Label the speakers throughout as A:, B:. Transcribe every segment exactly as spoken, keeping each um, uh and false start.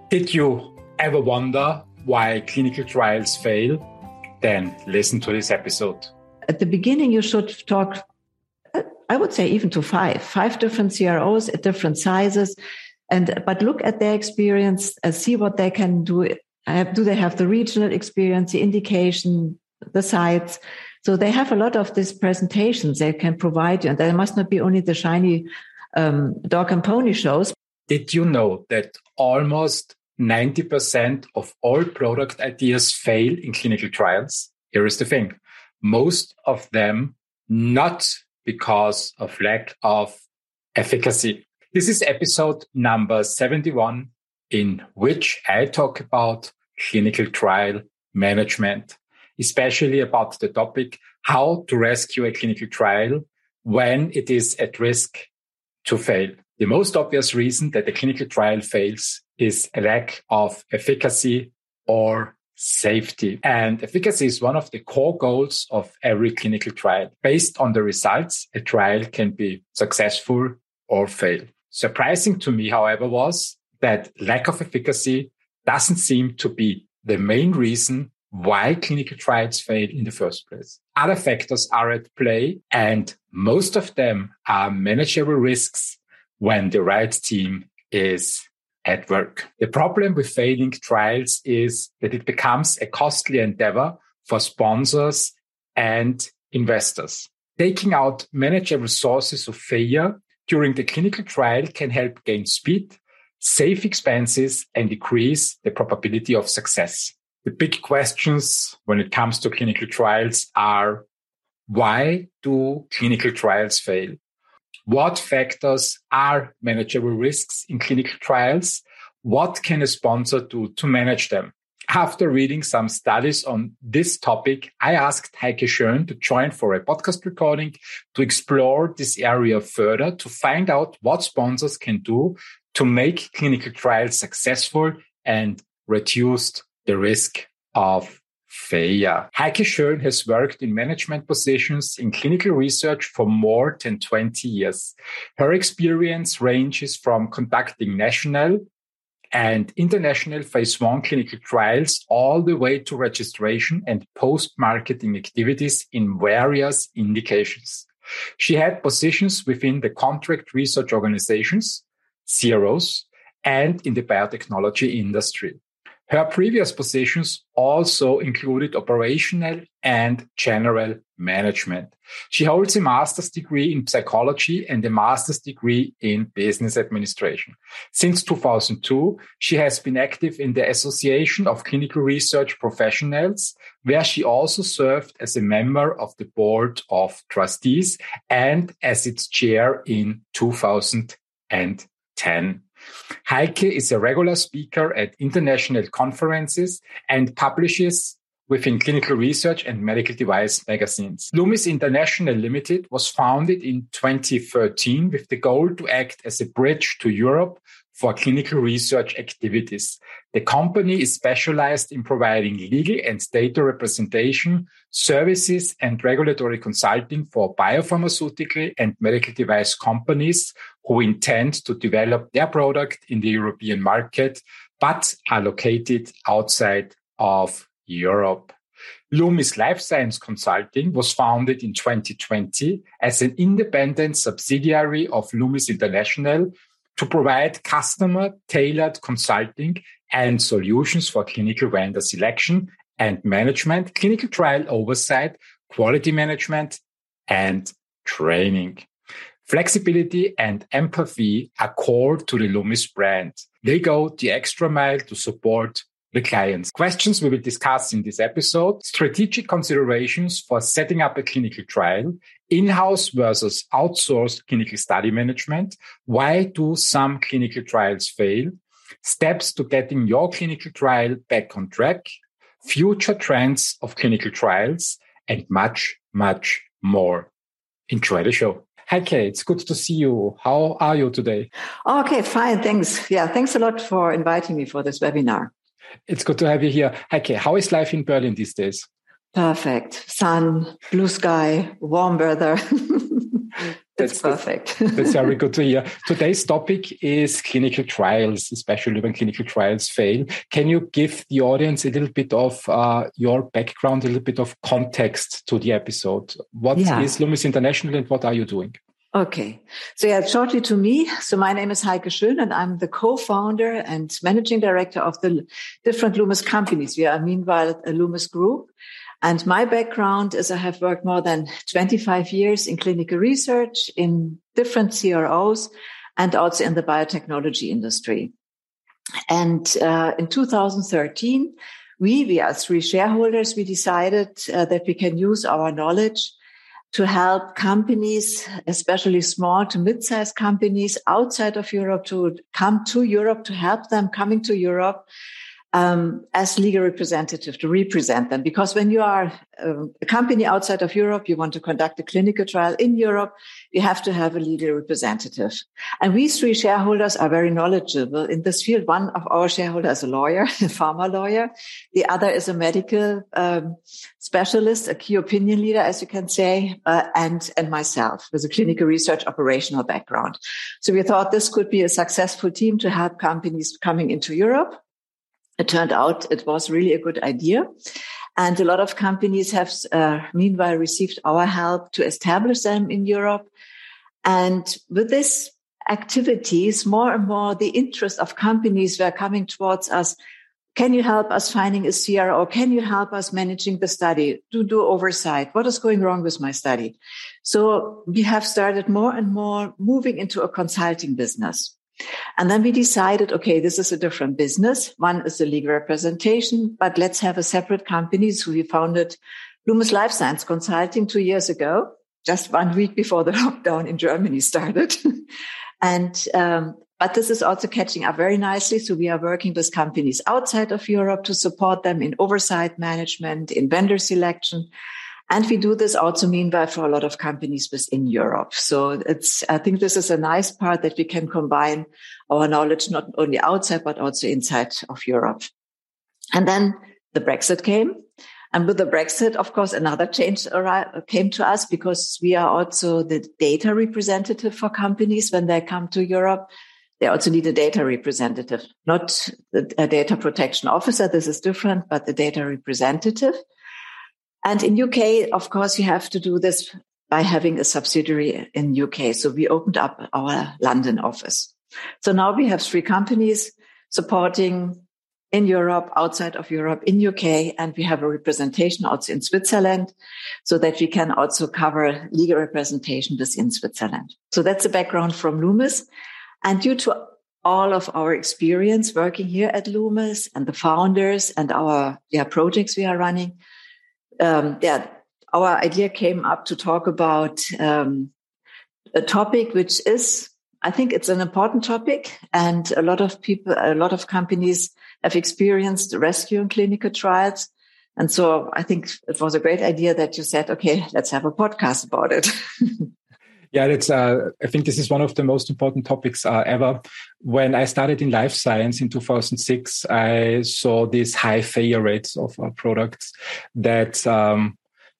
A: Did you ever wonder why clinical trials fail? Then listen to this episode.
B: At the beginning, you should talk, I would say even to five, five different C R Os at different sizes. And but look at their experience, uh, see what they can do. Uh, do they have the regional experience, the indication, the sites? So they have a lot of these presentations they can provide you. And there must not be only the shiny um, dog and pony shows.
A: Did you know that almost ninety percent of all product ideas fail in clinical trials? Here is the thing. Most of them not because of lack of efficacy. This is episode number seventy-one, in which I talk about clinical trial management, especially about the topic how to rescue a clinical trial when it is at risk to fail. The most obvious reason that a clinical trial fails is a lack of efficacy or safety. And efficacy is one of the core goals of every clinical trial. Based on the results, a trial can be successful or fail. Surprising to me, however, was that lack of efficacy doesn't seem to be the main reason why clinical trials fail in the first place. Other factors are at play, and most of them are manageable risks when the right team is at work. The problem with failing trials is that it becomes a costly endeavor for sponsors and investors. Taking out manageable sources of failure during the clinical trial can help gain speed, save expenses, and decrease the probability of success. The big questions when it comes to clinical trials are, why do clinical trials fail? What factors are manageable risks in clinical trials? What can a sponsor do to manage them? After reading some studies on this topic, I asked Heike Schön to join for a podcast recording to explore this area further, to find out what sponsors can do to make clinical trials successful and reduce the risk of failure. Heike Schön has worked in management positions in clinical research for more than twenty years. Her experience ranges from conducting national and international phase one clinical trials all the way to registration and post-marketing activities in various indications. She had positions within the contract research organizations, C R Os, and in the biotechnology industry. Her previous positions also included operational and general management. She holds a master's degree in psychology and a master's degree in business administration. Since two thousand two, she has been active in the Association of Clinical Research Professionals, where she also served as a member of the board of trustees and as its chair in two thousand ten. Heike is a regular speaker at international conferences and publishes within clinical research and medical device magazines. Loomis International Limited was founded in twenty thirteen with the goal to act as a bridge to Europe for clinical research activities. The company is specialized in providing legal and data representation, services, and regulatory consulting for biopharmaceutical and medical device companies who intend to develop their product in the European market, but are located outside of Europe. Loomis Life Science Consulting was founded in twenty twenty as an independent subsidiary of Loomis International to provide customer-tailored consulting and solutions for clinical vendor selection and management, clinical trial oversight, quality management, and training. Flexibility and empathy are core to the Loomis brand. They go the extra mile to support the clients. Questions we will discuss in this episode: strategic considerations for setting up a clinical trial, in-house versus outsourced clinical study management, why do some clinical trials fail, steps to getting your clinical trial back on track, future trends of clinical trials, and much, much more. Enjoy the show. Heike, it's good to see you. How are you today?
B: Okay, fine. Thanks. Yeah, thanks a lot for inviting me for this webinar.
A: It's good to have you here. Heike, how is life in Berlin these days?
B: Perfect. Sun, blue sky, warm weather. That's, that's perfect.
A: That's very good to hear. Today's topic is clinical trials, especially when clinical trials fail. Can you give the audience a little bit of uh, your background, a little bit of context to the episode? What yeah. is Lumos International and what are you doing?
B: Okay. So yeah, shortly to me. So my name is Heike Schön and I'm the co-founder and managing director of the different Lumos companies. We are meanwhile a Lumos group. And my background is I have worked more than twenty-five years in clinical research in different C R Os and also in the biotechnology industry. And uh, in two thousand thirteen, we, we as three shareholders, we decided uh, that we can use our knowledge to help companies, especially small to mid-sized companies outside of Europe, to come to Europe, to help them coming to Europe Um, as legal representative to represent them. Because when you are uh, a company outside of Europe, you want to conduct a clinical trial in Europe, you have to have a legal representative. And we three shareholders are very knowledgeable in this field. One of our shareholders is a lawyer, a pharma lawyer. The other is a medical um, specialist, a key opinion leader, as you can say, uh, and, and myself with a clinical research operational background. So we thought this could be a successful team to help companies coming into Europe. It turned out it was really a good idea. And a lot of companies have, uh, meanwhile, received our help to establish them in Europe. And with this activities, more and more the interest of companies were coming towards us. Can you help us finding a C R O? Can you help us managing the study? To do oversight? What is going wrong with my study? So we have started more and more moving into a consulting business. And then we decided, okay, this is a different business. One is the legal representation, but let's have a separate company. So we founded Lumos Life Science Consulting two years ago, just one week before the lockdown in Germany started. and, um, but this is also catching up very nicely. So we are working with companies outside of Europe to support them in oversight management, in vendor selection. And we do this also meanwhile for a lot of companies within Europe. So it's, I think this is a nice part that we can combine our knowledge, not only outside, but also inside of Europe. And then the Brexit came. And with the Brexit, of course, another change came to us because we are also the data representative for companies when they come to Europe. They also need a data representative, not a data protection officer. This is different, but the data representative. And in U K, of course, you have to do this by having a subsidiary in U K. So we opened up our London office. So now we have three companies supporting in Europe, outside of Europe, in U K, and we have a representation also in Switzerland so that we can also cover legal representation within Switzerland. So that's the background from Lumos. And due to all of our experience working here at Lumos and the founders and our yeah, projects we are running, Um, yeah, our idea came up to talk about um, a topic which is, I think it's an important topic, and a lot of people, a lot of companies have experienced rescue in clinical trials. And so I think it was a great idea that you said, okay, let's have a podcast about it.
A: Yeah, that's. Uh, I think this is one of the most important topics uh, ever. When I started in life science in two thousand six, I saw these high failure rates of uh, products that um,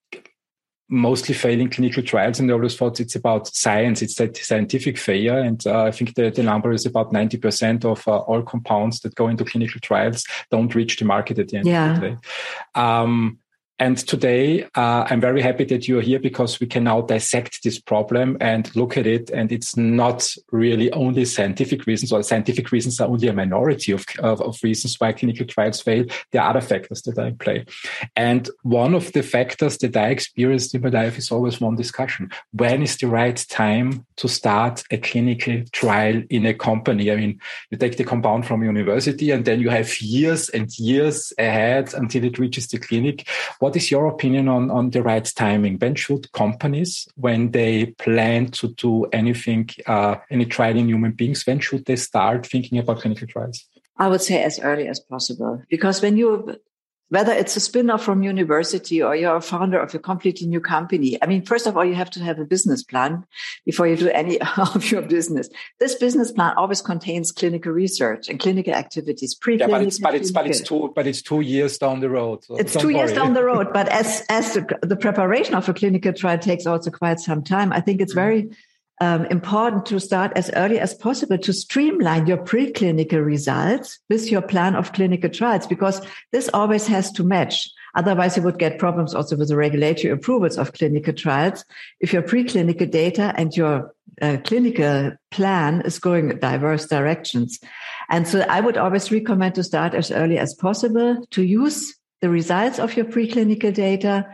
A: mostly fail in clinical trials. And I always thought it's about science, it's that scientific failure. And uh, I think the, the number is about ninety percent of uh, all compounds that go into clinical trials don't reach the market at the end yeah. of the day. Um, And today, uh, I'm very happy that you're here because we can now dissect this problem and look at it. And it's not really only scientific reasons, or scientific reasons are only a minority of, of, of reasons why clinical trials fail. There are other factors that are in play. And one of the factors that I experienced in my life is always one discussion. When is the right time to start a clinical trial in a company? I mean, you take the compound from university and then you have years and years ahead until it reaches the clinic. What is your opinion on, on the right timing? When should companies, when they plan to do anything, uh, any trial in human beings, when should they start thinking about clinical trials?
B: I would say as early as possible, because when you, whether it's a spin-off from university or you're a founder of a completely new company, I mean, first of all, you have to have a business plan before you do any of your business. This business plan always contains clinical research and clinical activities.
A: Yeah, but it's but it's but it's two but it's two years down the road.
B: So it's two worry. years down the road. But as as the, the preparation of a clinical trial takes also quite some time, I think it's very um, important to start as early as possible to streamline your preclinical results with your plan of clinical trials, because this always has to match. Otherwise, you would get problems also with the regulatory approvals of clinical trials. If your preclinical data and your uh, clinical plan is going in diverse directions. And so I would always recommend to start as early as possible to use the results of your preclinical data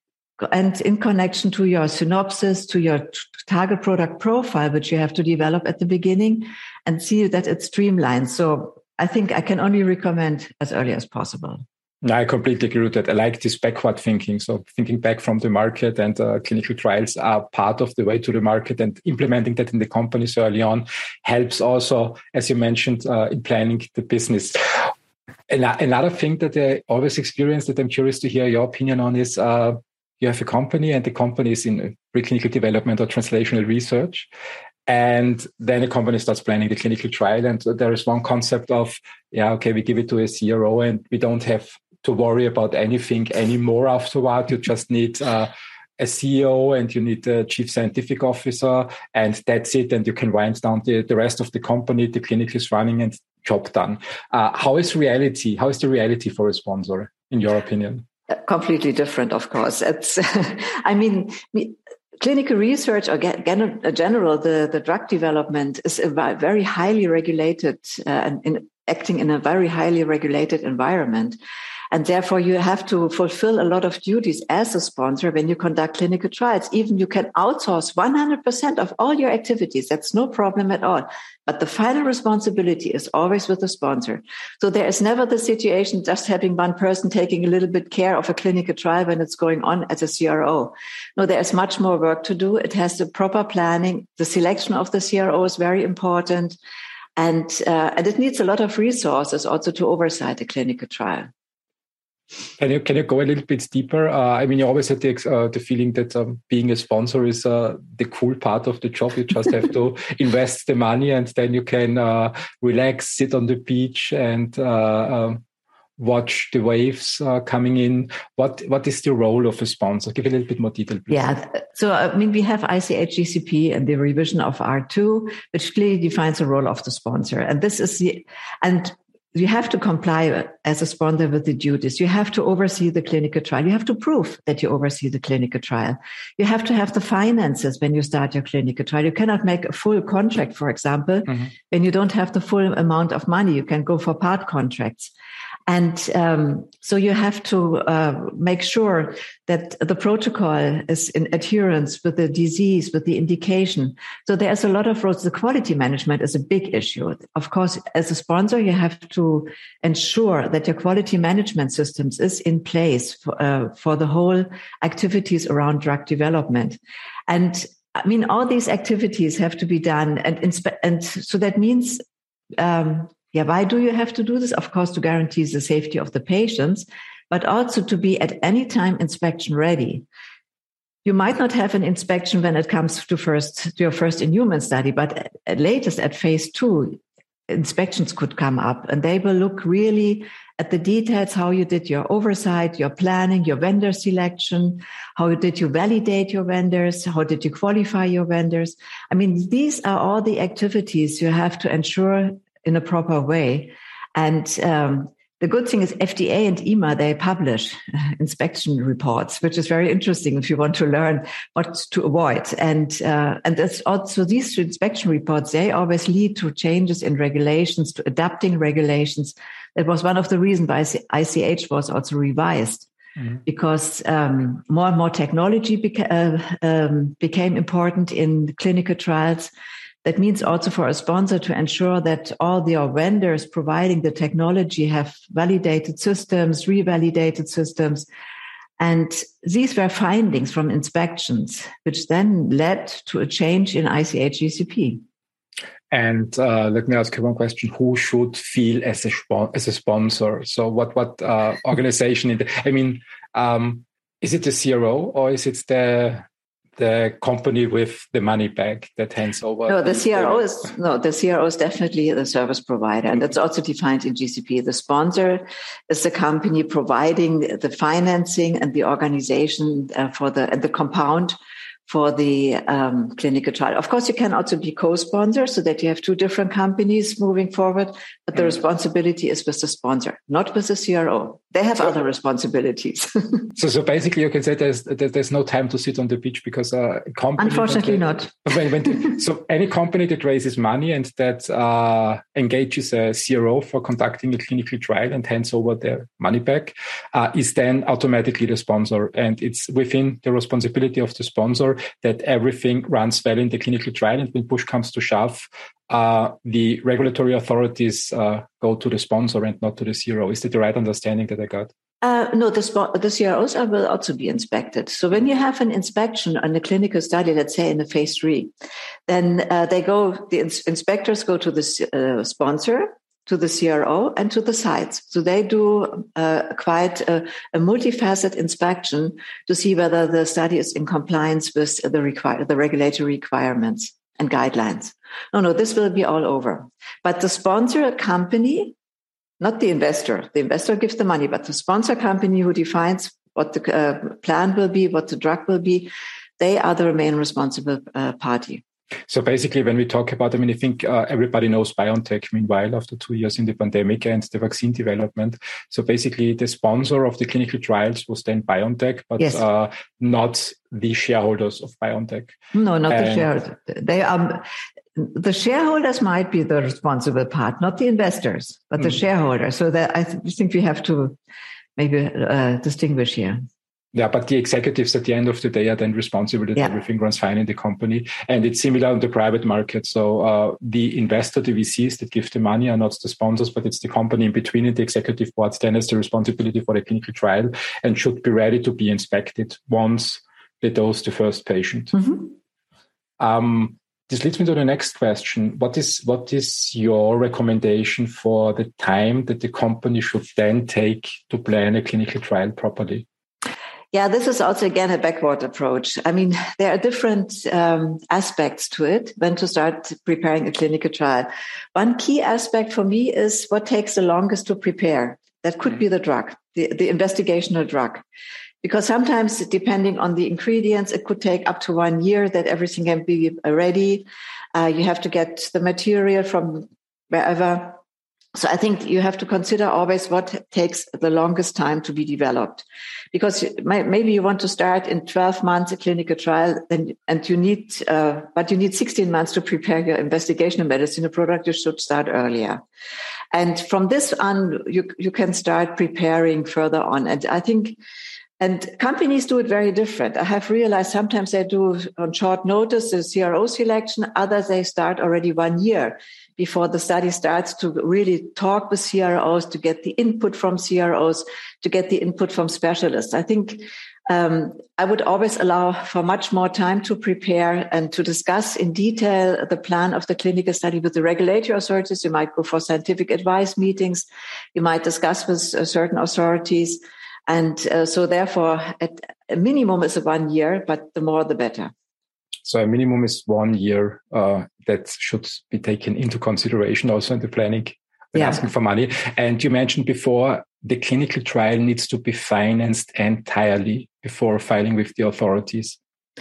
B: and in connection to your synopsis, to your target product profile, which you have to develop at the beginning, and see that it's streamlined. So I think I can only recommend as early as possible.
A: No, I completely agree with that. I like this backward thinking. So thinking back from the market, and uh, clinical trials are part of the way to the market, and implementing that in the companies early on helps also, as you mentioned, uh, in planning the business. And another thing that I always experience that I'm curious to hear your opinion on is uh, you have a company, and the company is in preclinical development or translational research. And then a company starts planning the clinical trial. And there is one concept of, yeah, okay, we give it to a C R O and we don't have to worry about anything anymore afterward. You just need uh, a C E O and you need a chief scientific officer, and that's it. And you can wind down the, the rest of the company. The clinic is running and job done. Uh, how is reality? How is the reality for a sponsor, in your opinion?
B: Completely different, of course. It's, I mean, clinical research or gen- general, the, the drug development is a very highly regulated uh, and in, acting in a very highly regulated environment. And therefore, you have to fulfill a lot of duties as a sponsor when you conduct clinical trials. Even you can outsource one hundred percent of all your activities. That's no problem at all. But the final responsibility is always with the sponsor. So there is never the situation just having one person taking a little bit care of a clinical trial when it's going on as a C R O. No, there is much more work to do. It has the proper planning. The selection of the C R O is very important. And, uh, and it needs a lot of resources also to oversight a clinical trial.
A: Can you can you go a little bit deeper? Uh, I mean, you always had the uh, the feeling that um, being a sponsor is uh, the cool part of the job. You just have to invest the money, and then you can uh, relax, sit on the beach, and uh, um, watch the waves uh, coming in. What what is the role of a sponsor? Give a little bit more detail, please.
B: Yeah, so I mean, we have I C H G C P and the revision of R two, which clearly defines the role of the sponsor, and this is the and. You have to comply as a sponsor with the duties. You have to oversee the clinical trial. You have to prove that you oversee the clinical trial. You have to have the finances when you start your clinical trial. You cannot make a full contract, for example, mm-hmm. when you don't have the full amount of money. You can go for part contracts. And um, so you have to uh, make sure that the protocol is in adherence with the disease, with the indication. So there's a lot of roles. The quality management is a big issue. Of course, as a sponsor, you have to ensure that your quality management systems is in place for, uh, for the whole activities around drug development. And I mean, all these activities have to be done. And, inspe- and so that means... Um, Yeah, why do you have to do this? Of course, to guarantee the safety of the patients, but also to be at any time inspection ready. You might not have an inspection when it comes to first to your first in-human study, but at latest at phase two, inspections could come up, and they will look really at the details, how you did your oversight, your planning, your vendor selection, how did you validate your vendors, how did you qualify your vendors. I mean, these are all the activities you have to ensure in a proper way. And um, the good thing is F D A and E M A, they publish uh, inspection reports, which is very interesting if you want to learn what to avoid. And uh, and that's also these inspection reports, they always lead to changes in regulations, to adapting regulations. That was one of the reasons why I C H was also revised. Mm-hmm. Because um, more and more technology beca- uh, um, became important in clinical trials. That means also for a sponsor to ensure that all the vendors providing the technology have validated systems, revalidated systems. And these were findings from inspections, which then led to a change in I C H G C P.
A: And uh, let me ask you one question: who should feel as a as a sponsor? So, what what uh, organization? In the, I mean, um, is it the C R O or is it the the company with the money bag that hands over?
B: No, the C R O is no, the C R O is definitely the service provider, and that's also defined in G C P. The sponsor is the company providing the financing and the organization uh, for the and the compound for the um, clinical trial. Of course, you can also be co-sponsor so that you have two different companies moving forward, but the mm. responsibility is with the sponsor, not with the C R O. They have so, other responsibilities.
A: so, so basically, you can say there's there's no time to sit on the beach because uh, a company.
B: Unfortunately,
A: they,
B: not.
A: When, when they, so, any company that raises money and that uh, engages a C R O for conducting a clinical trial and hands over their money back uh, is then automatically the sponsor, and it's within the responsibility of the sponsor that everything runs well in the clinical trial. And when push comes to shove, uh, the regulatory authorities uh, go to the sponsor and not to the C R O. Is that the right understanding that I got?
B: Uh, no, the, sp- the C R Os are, will also be inspected. So when you have an inspection on a clinical study, let's say in a phase three, then uh, they go, the ins- inspectors go to the uh, sponsor, to the C R O, and to the sites. So they do uh, quite a, a multifaceted inspection to see whether the study is in compliance with the require the regulatory requirements and guidelines. No, no, this will be all over. But the sponsor company, not the investor, the investor gives the money, but the sponsor company who defines what the uh, plan will be, what the drug will be, they are the main responsible uh, party.
A: So basically, when we talk about, I mean, I think uh, everybody knows BioNTech, meanwhile, after two years in the pandemic and the vaccine development. So basically, the sponsor of the clinical trials was then BioNTech, but yes. uh, not the shareholders of BioNTech.
B: No, not
A: and,
B: the shareholders. They are, the shareholders might be the responsible part, not the investors, but the mm. shareholders. So that I th- think we have to maybe uh, distinguish here.
A: Yeah, but the executives at the end of the day are then responsible that yeah. everything runs fine in the company. And it's similar in the private market. So uh, the investor, the V Cs that give the money are not the sponsors, but it's the company in between, and the executive board then has the responsibility for the clinical trial and should be ready to be inspected once they dose the first patient. Mm-hmm. Um, this leads me to the next question. What is what is your recommendation for the time that the company should then take to plan a clinical trial properly?
B: Yeah, this is also, again, a backward approach. I mean, there are different um, aspects to it when to start preparing a clinical trial. One key aspect for me is what takes the longest to prepare. That could be the drug, the, the investigational drug. Because sometimes, depending on the ingredients, it could take up to one year that everything can be ready. Uh, you have to get the material from wherever. So I think you have to consider always what takes the longest time to be developed, because maybe you want to start in twelve months a clinical trial, and and you need, uh, but you need sixteen months to prepare your investigational medicine. A product you should start earlier, and from this on, you you can start preparing further on. And I think, and companies do it very different. I have realized sometimes they do on short notice the C R O selection. Others they start already one year before the study starts to really talk with C R Os, to get the input from C R Os, to get the input from specialists. I think um, I would always allow for much more time to prepare and to discuss in detail the plan of the clinical study with the regulatory authorities. You might go for scientific advice meetings. You might discuss with uh, certain authorities. And uh, so therefore, at a minimum is one year, but the more the better.
A: So a minimum is one year uh, that should be taken into consideration also in the planning when yeah. asking for money. And you mentioned before, the clinical trial needs to be financed entirely before filing with the authorities.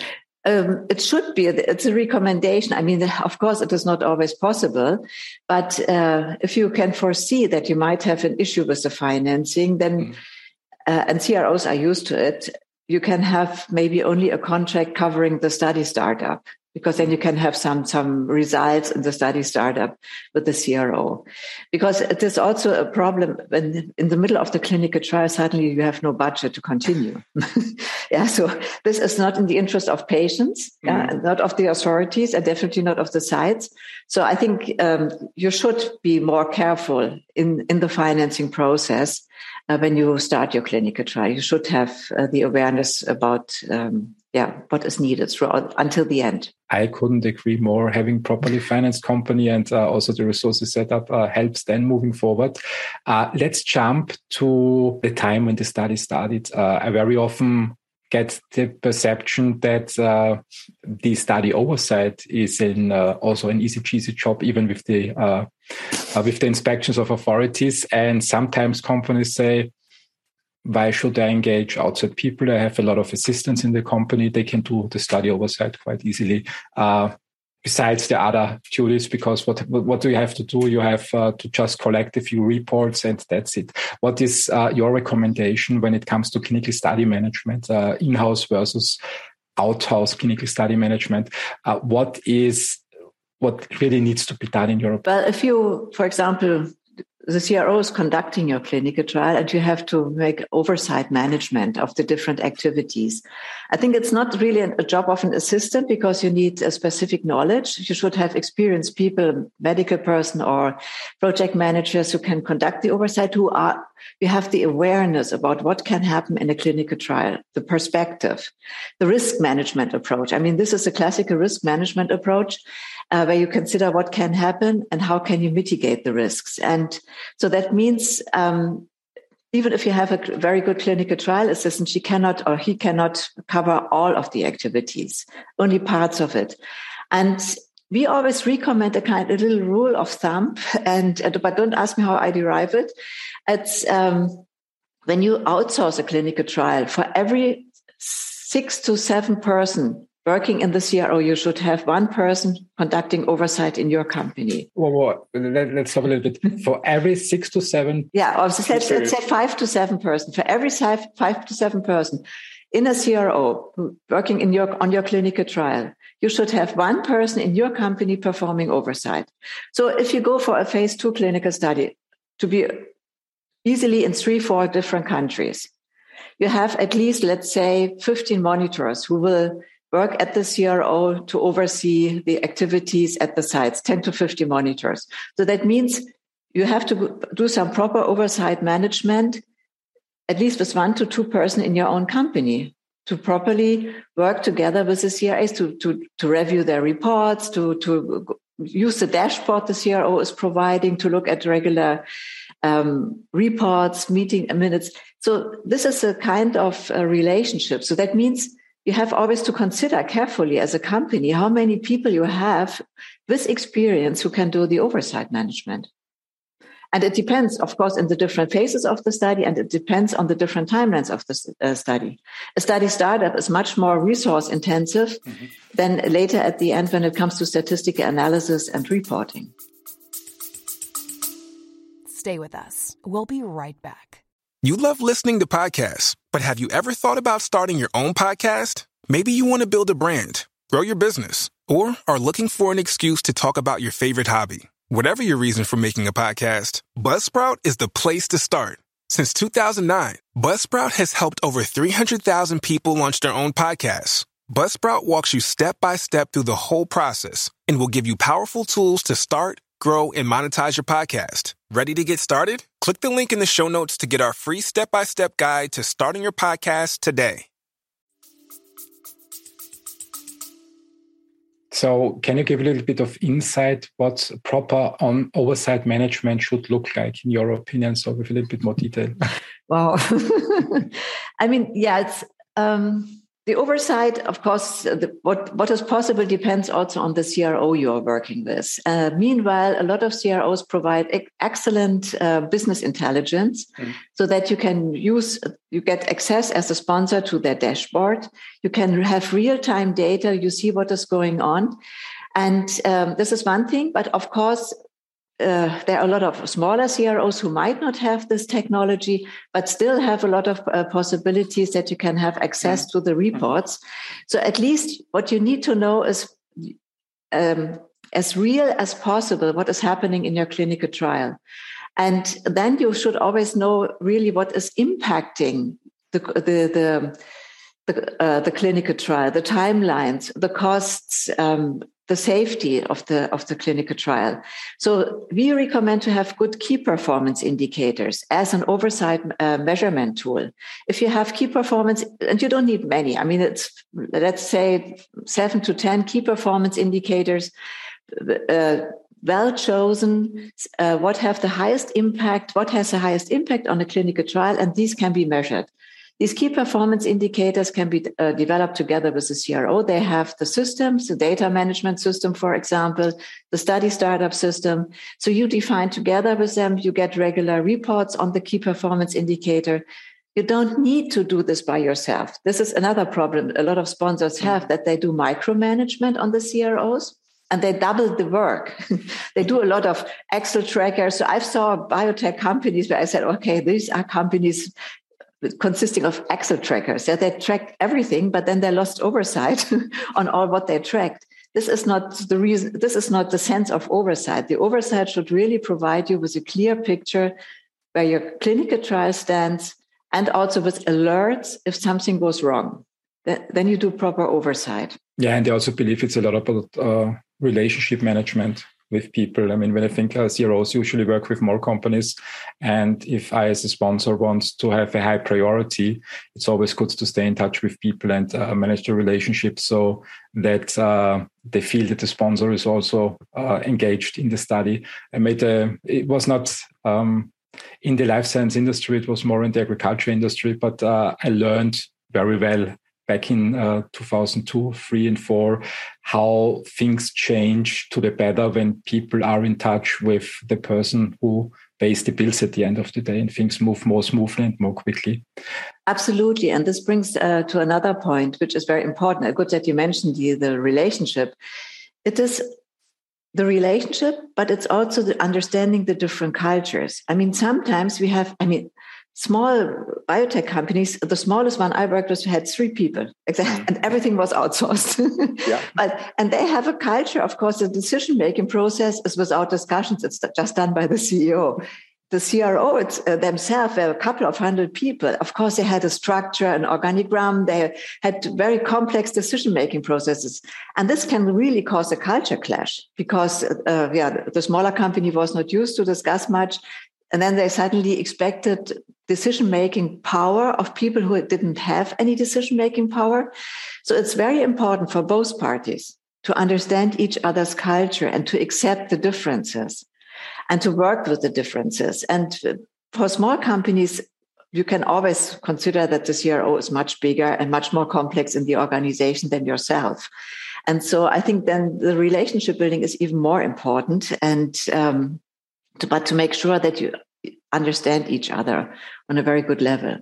B: Um, it should be. It's a recommendation. I mean, of course, it is not always possible. But uh, if you can foresee that you might have an issue with the financing, then, mm. uh, and C R Os are used to it, you can have maybe only a contract covering the study startup, because then you can have some, some results in the study startup with the C R O. Because it is also a problem when in the middle of the clinical trial, suddenly you have no budget to continue. yeah. So this is not in the interest of patients, mm-hmm. yeah, not of the authorities, and definitely not of the sites. So I think um, you should be more careful in, in the financing process. Uh, when you start your clinical trial, you should have uh, the awareness about, um, yeah, what is needed throughout until the end.
A: I couldn't agree more. Having properly financed company and uh, also the resources set up uh, helps then moving forward. Uh, let's jump to the time when the study started. Uh, I very often get the perception that uh, the study oversight is in uh, also an easy cheesy job, even with the uh, uh, with the inspections of authorities. And sometimes companies say, why should I engage outside people? I have a lot of assistants in the company. They can do the study oversight quite easily. Uh, besides the other duties, because what what do you have to do? You have uh, to just collect a few reports and that's it. What is uh, your recommendation when it comes to clinical study management, uh, in-house versus out-house clinical study management? Uh, what is what really needs to be done in Europe?
B: Well, if you, for example, the C R O is conducting your clinical trial and you have to make oversight management of the different activities. I think it's not really a job of an assistant because you need a specific knowledge. You should have experienced people, medical person or project managers who can conduct the oversight, who are, you have the awareness about what can happen in a clinical trial, the perspective, the risk management approach. I mean, this is a classical risk management approach. Uh, where you consider what can happen and how can you mitigate the risks. And so that means um, even if you have a very good clinical trial assistant, she cannot or he cannot cover all of the activities, only parts of it. And we always recommend a kind of little rule of thumb, and but don't ask me how I derive it. It's um, when you outsource a clinical trial, for every six to seven person working in the C R O, you should have one person conducting oversight in your company.
A: Well, well let, let's have a little bit. For every six to seven...
B: Yeah, or let's, let's say five to seven person. For every five, five to seven person in a C R O working in your on your clinical trial, you should have one person in your company performing oversight. So if you go for a phase two clinical study to be easily in three, four different countries, you have at least, let's say, fifteen monitors who will work at the C R O to oversee the activities at the sites, ten to fifty monitors. So that means you have to do some proper oversight management, at least with one to two person in your own company, to properly work together with the C R As to, to, to review their reports, to, to use the dashboard the C R O is providing, to look at regular um, reports, meeting minutes. So this is a kind of a relationship. So that means you have always to consider carefully as a company how many people you have with experience who can do the oversight management. And it depends, of course, in the different phases of the study, and it depends on the different timelines of the uh, study. A study startup is much more resource intensive mm-hmm. than later at the end when it comes to statistical analysis and reporting.
C: Stay with us. We'll be right back.
D: You love listening to podcasts, but have you ever thought about starting your own podcast? Maybe you want to build a brand, grow your business, or are looking for an excuse to talk about your favorite hobby. Whatever your reason for making a podcast, Buzzsprout is the place to start. Since two thousand nine, Buzzsprout has helped over three hundred thousand people launch their own podcasts. Buzzsprout walks you step by step through the whole process and will give you powerful tools to start, grow, and monetize your podcast. Ready to get started? Click the link in the show notes to get our free step-by-step guide to starting your podcast today.
A: So can you give a little bit of insight what proper on oversight management should look like in your opinion? So with a little bit more detail.
B: Wow. I mean, yeah, it's um, the oversight, of course, the, what, what is possible depends also on the C R O you are working with. Uh, meanwhile, a lot of C R Os provide ex- excellent uh, business intelligence mm. so that you can use, you get access as a sponsor to their dashboard. You can have real-time data. You see what is going on. And um, this is one thing, but of course, Uh, there are a lot of smaller C R Os who might not have this technology, but still have a lot of uh, possibilities that you can have access to the reports. So at least what you need to know is um, as real as possible what is happening in your clinical trial. And then you should always know really what is impacting the, the, the, the, uh, the clinical trial, the timelines, the costs, um, the safety of the of the clinical trial. So we recommend to have good key performance indicators as an oversight uh, measurement tool. If you have key performance, and you don't need many, I mean, it's, let's say seven to ten key performance indicators, uh, well chosen, uh, what have the highest impact, what has the highest impact on a clinical trial, and these can be measured. These key performance indicators can be uh, developed together with the C R O. They have the systems, the data management system, for example, the study startup system. So you define together with them, you get regular reports on the key performance indicator. you don't need to do this by yourself. This is another problem a lot of sponsors have, that they do micromanagement on the C R Os and they double the work. They do a lot of Excel trackers. So I saw biotech companies where I said, okay, these are companies consisting of Excel trackers. Yeah, they tracked everything, but then they lost oversight on all what they tracked. This is not the reason. This is not the sense of oversight. The oversight should really provide you with a clear picture where your clinical trial stands, and also with alerts if something goes wrong. Then you do proper oversight.
A: Yeah, and I also believe it's a lot about uh, relationship management with people. I mean, when I think uh, C R Os usually work with more companies, and if I as a sponsor want to have a high priority, it's always good to stay in touch with people and uh, manage the relationship so that uh, they feel that the sponsor is also uh, engaged in the study. I made a, it was not um, in the life science industry, it was more in the agriculture industry, but uh, I learned very well back in uh, two thousand two, three and four, how things change to the better when people are in touch with the person who pays the bills at the end of the day, and things move more smoothly and more quickly.
B: Absolutely. And this brings uh, to another point, which is very important. Good that you mentioned the, the relationship. It is the relationship, but it's also the understanding the different cultures. I mean, sometimes we have, I mean, small biotech companies, the smallest one I worked with had three people, exactly, and everything was outsourced. Yeah. But and they have a culture, of course, the decision-making process is without discussions. It's just done by the C E O. The C R O it's, uh, themselves were a couple of hundred people. Of course, they had a structure, an organigram. They had very complex decision-making processes. And this can really cause a culture clash because uh, yeah, the smaller company was not used to discuss much. And then they suddenly expected decision-making power of people who didn't have any decision-making power. So it's very important for both parties to understand each other's culture and to accept the differences and to work with the differences. And for small companies, you can always consider that the C R O is much bigger and much more complex in the organization than yourself. And so I think then the relationship building is even more important. And um, to, but to make sure that you understand each other on a very good level.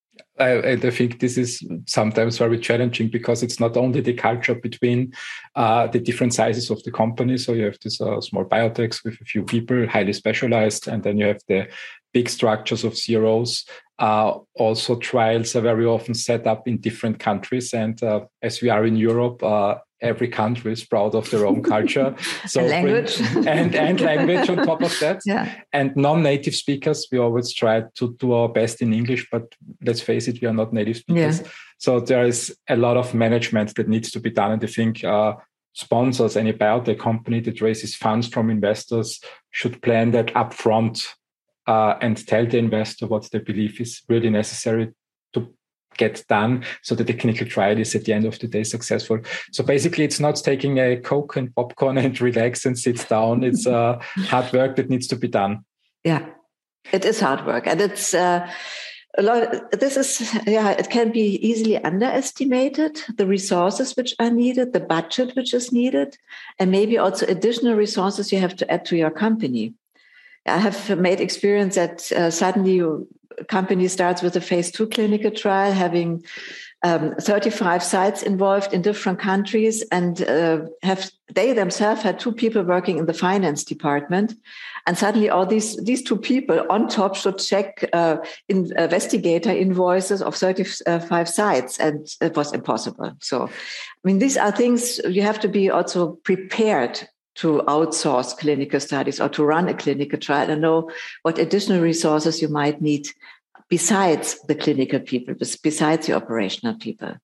A: I, I think this is sometimes very challenging because it's not only the culture between uh, the different sizes of the company. So you have these uh, small biotechs with a few people, highly specialized, and then you have the big structures of C R Os. Uh, also, trials are very often set up in different countries. And uh, as we are in Europe, uh, every country is proud of their own culture. So
B: and language.
A: Bring, and, and language on top of that.
B: Yeah.
A: And non-native speakers, we always try to do our best in English, but let's face it, we are not native speakers. Yeah. So there is a lot of management that needs to be done. And I think uh, sponsors, any biotech company that raises funds from investors should plan that upfront uh, and tell the investor what they believe is really necessary to get done so that the clinical trial is at the end of the day successful. So basically it's not taking a Coke and popcorn and relax and sit down. It's uh, hard work that needs to be done.
B: Yeah, it is hard work. And it's uh, a lot. This is, yeah, it can be easily underestimated, the resources which are needed, the budget which is needed, and maybe also additional resources you have to add to your company. I have made experience that uh, suddenly you, a company starts with a phase two clinical trial, having um, thirty-five sites involved in different countries, and uh, have they themselves had two people working in the finance department, and suddenly all these these two people on top should check uh, in, investigator invoices of thirty-five sites, and it was impossible. So, I mean, these are things you have to be also prepared to outsource clinical studies or to run a clinical trial and know what additional resources you might need besides the clinical people, besides the operational people.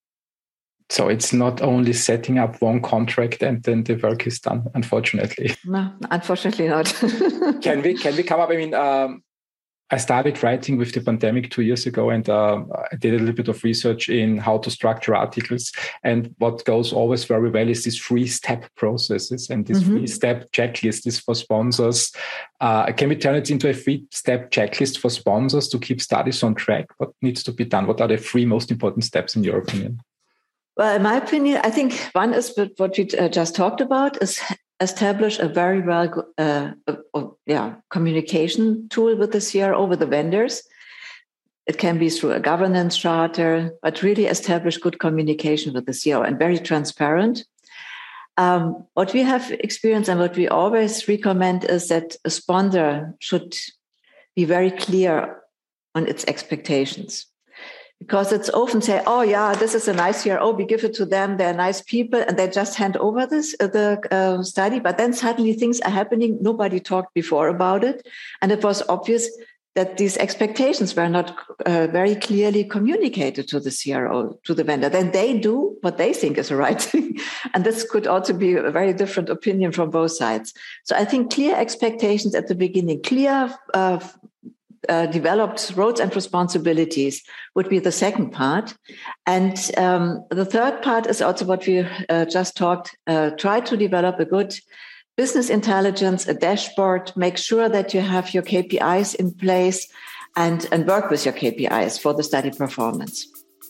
A: So it's not only setting up one contract and then the work is done, unfortunately.
B: No, unfortunately not.
A: can we can we come up? I mean, um, I started writing with the pandemic two years ago, and uh, I did a little bit of research in how to structure articles. And what goes always very well is these three-step processes, and this mm-hmm. three-step checklist is for sponsors. Uh, can we turn it into a three-step checklist for sponsors to keep studies on track? What needs to be done? What are the three most important steps in your opinion?
B: Well, in my opinion, I think one is what we just talked about is establish a very well uh, uh, uh, yeah, communication tool with the C R O, with the vendors. It can be through a governance charter, but really establish good communication with the C R O and very transparent. Um, what we have experienced and what we always recommend is that a sponsor should be very clear on its expectations. Because it's often say, oh yeah, this is a nice C R O, we give it to them, they're nice people, and they just hand over this uh, the uh, study. But then suddenly things are happening. Nobody talked before about it. And it was obvious that these expectations were not uh, very clearly communicated to the C R O, to the vendor. Then they do what they think is the right thing. And this could also be a very different opinion from both sides. So I think clear expectations at the beginning, clear uh, Uh, developed roles and responsibilities would be the second part. And um, the third part is also what we uh, just talked. Uh, try to develop a good business intelligence, a dashboard, make sure that you have your K P Is in place and, and work with your K P Is for the study performance.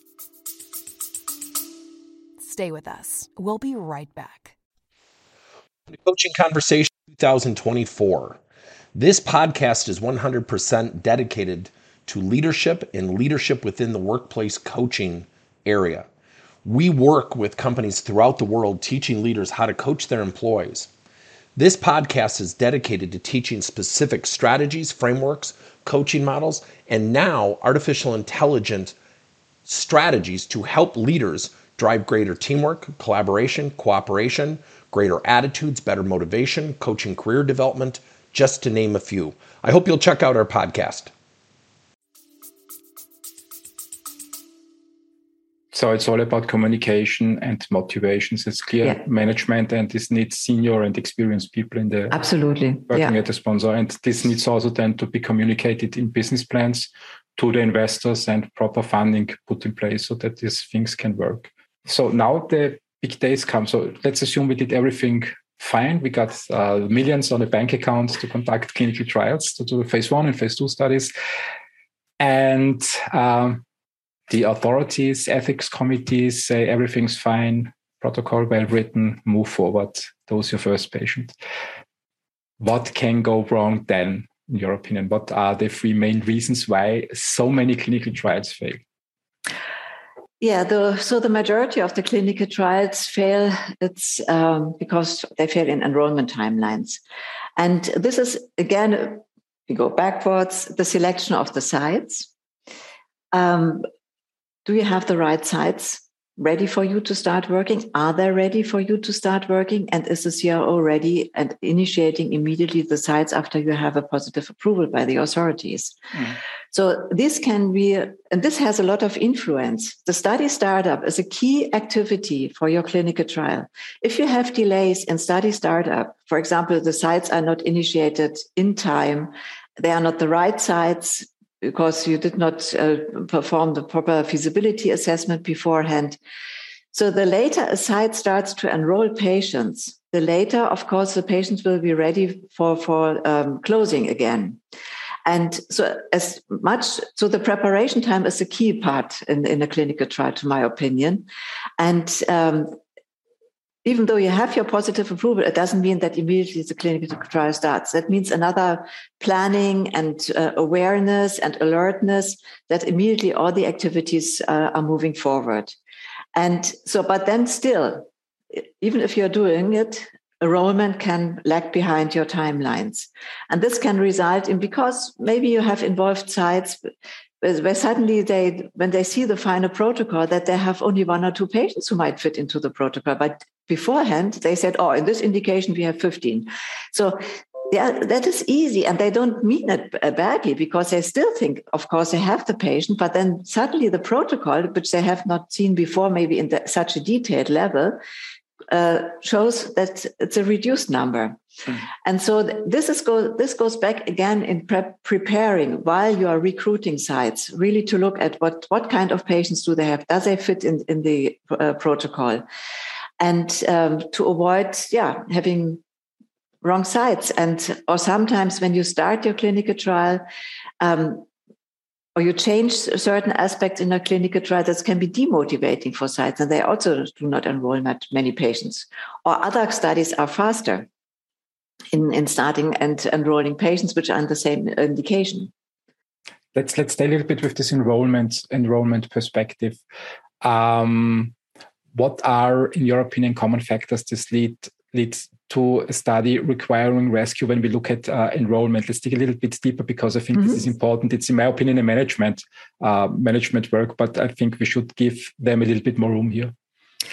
C: Stay with us. We'll be right back.
E: Coaching Conversation twenty twenty-four. This podcast is one hundred percent dedicated to leadership and leadership within the workplace coaching area. We work with companies throughout the world teaching leaders how to coach their employees. This podcast is dedicated to teaching specific strategies, frameworks, coaching models, and now artificial intelligence strategies to help leaders drive greater teamwork, collaboration, cooperation, greater attitudes, better motivation, coaching career development, just to name a few. I hope you'll check out our podcast.
A: So it's all about communication and motivations. It's clear
B: yeah.
A: management, and this needs senior and experienced people in the
B: absolutely
A: working
B: yeah.
A: at the sponsor. And this needs also then to be communicated in business plans to the investors and proper funding put in place so that these things can work. So now the big days come. So let's assume we did everything fine. We got uh, millions on a bank account to conduct clinical trials, to do phase one and phase two studies. And um, the authorities, ethics committees say everything's fine, protocol well written, move forward. Dose your first patient. What can go wrong then, in your opinion? What are the three main reasons why so many clinical trials fail?
B: Yeah, the, so the majority of the clinical trials fail. It's um, because they fail in enrollment timelines. And this is, again, we go backwards, the selection of the sites. Um, do you have the right sites ready for you to start working? Are they ready for you to start working? And is the C R O ready and initiating immediately the sites after you have a positive approval by the authorities? Mm. So this can be, and this has a lot of influence. The study startup is a key activity for your clinical trial. If you have delays in study startup, for example, the sites are not initiated in time, they are not the right sites because you did not uh, perform the proper feasibility assessment beforehand. So the later a site starts to enroll patients, the later, of course, the patients will be ready for, for um, closing again. And so as much, so the preparation time is a key part in, in a clinical trial, to my opinion. And um, even though you have your positive approval, it doesn't mean that immediately the clinical trial starts. That means another planning and uh, awareness and alertness that immediately all the activities uh, are moving forward. And so, but then still, even if you're doing it, enrollment can lag behind your timelines. And this can result in, because maybe you have involved sites where suddenly they, when they see the final protocol, that they have only one or two patients who might fit into the protocol. But beforehand, they said, oh, in this indication, we have fifteen. So yeah, that is easy. And they don't mean it badly because they still think, of course, they have the patient, but then suddenly the protocol, which they have not seen before, maybe in the, such a detailed level, Uh, shows that it's a reduced number. Mm. And so th- this is go this goes back again in prep preparing while you are recruiting sites, really to look at what, what kind of patients do they have? Does they fit in, in the uh, protocol? And um, to avoid, yeah, having wrong sites. And or sometimes when you start your clinical trial, um, or you change certain aspects in a clinical trial, that can be demotivating for sites, and they also do not enroll not many patients. Or other studies are faster in, in starting and enrolling patients which are in the same indication.
A: let's let's stay a little bit with this enrollment enrollment perspective. Um, what are, in your opinion, common factors that lead leads to a study requiring rescue when we look at uh, enrollment? Let's dig a little bit deeper, because I think mm-hmm. this is important. It's, in my opinion, a management uh, management work, but I think we should give them a little bit more room here.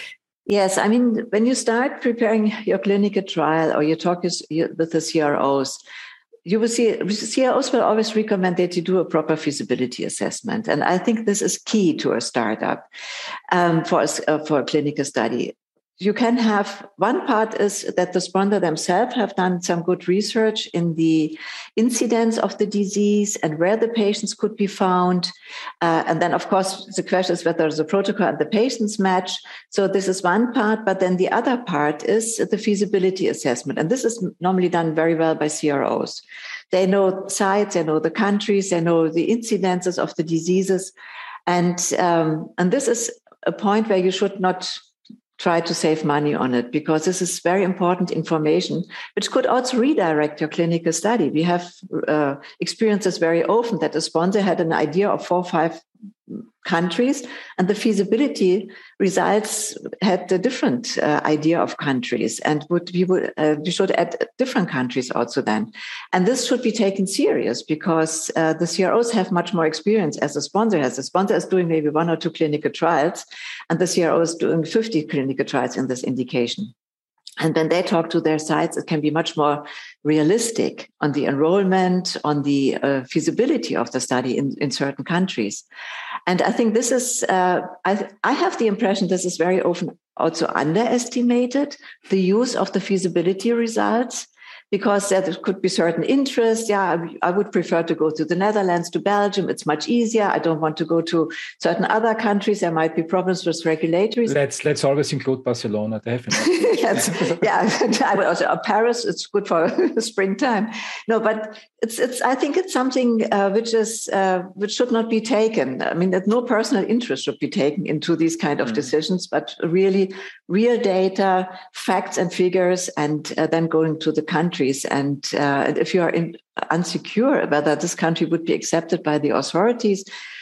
B: Yes, I mean, when you start preparing your clinical trial or you talk with the C R Os, you will see C R Os will always recommend that you do a proper feasibility assessment. And I think this is key to a startup um, for, a, uh, for a clinical study. You can have, one part is that the sponsor themselves have done some good research in the incidence of the disease and where the patients could be found. Uh, and then, of course, the question is whether the protocol and the patients match. So this is one part. But then the other part is the feasibility assessment. And this is normally done very well by C R Os. They know sites, they know the countries, they know the incidences of the diseases. And, um, and this is a point where you should not try to save money on it, because this is very important information, which could also redirect your clinical study. We have uh, experiences very often that a sponsor had an idea of four or five countries, and the feasibility results had a different uh, idea of countries, and would we would uh, we should add different countries also then. And this should be taken serious, because uh, the C R Os have much more experience as a sponsor has. The sponsor is doing maybe one or two clinical trials, and the C R O is doing fifty clinical trials in this indication. And when they talk to their sites, it can be much more realistic on the enrollment, on the uh, feasibility of the study in, in certain countries. And I think this is, uh, I, I have the impression this is very often also underestimated, the use of the feasibility results, because there could be certain interests. Yeah, I, I would prefer to go to the Netherlands, to Belgium. It's much easier. I don't want to go to certain other countries. There might be problems with regulatory.
A: Let's let's always include Barcelona. Definitely.
B: Yes, yeah, I would also uh, Paris. It's good for springtime. No, but it's it's. I think it's something uh, which is uh, which should not be taken. I mean, that no personal interest should be taken into these kind of mm. decisions, but really real data, facts and figures, and uh, then going to the country. And uh, if you are in, unsecure whether this country would be accepted by the authorities,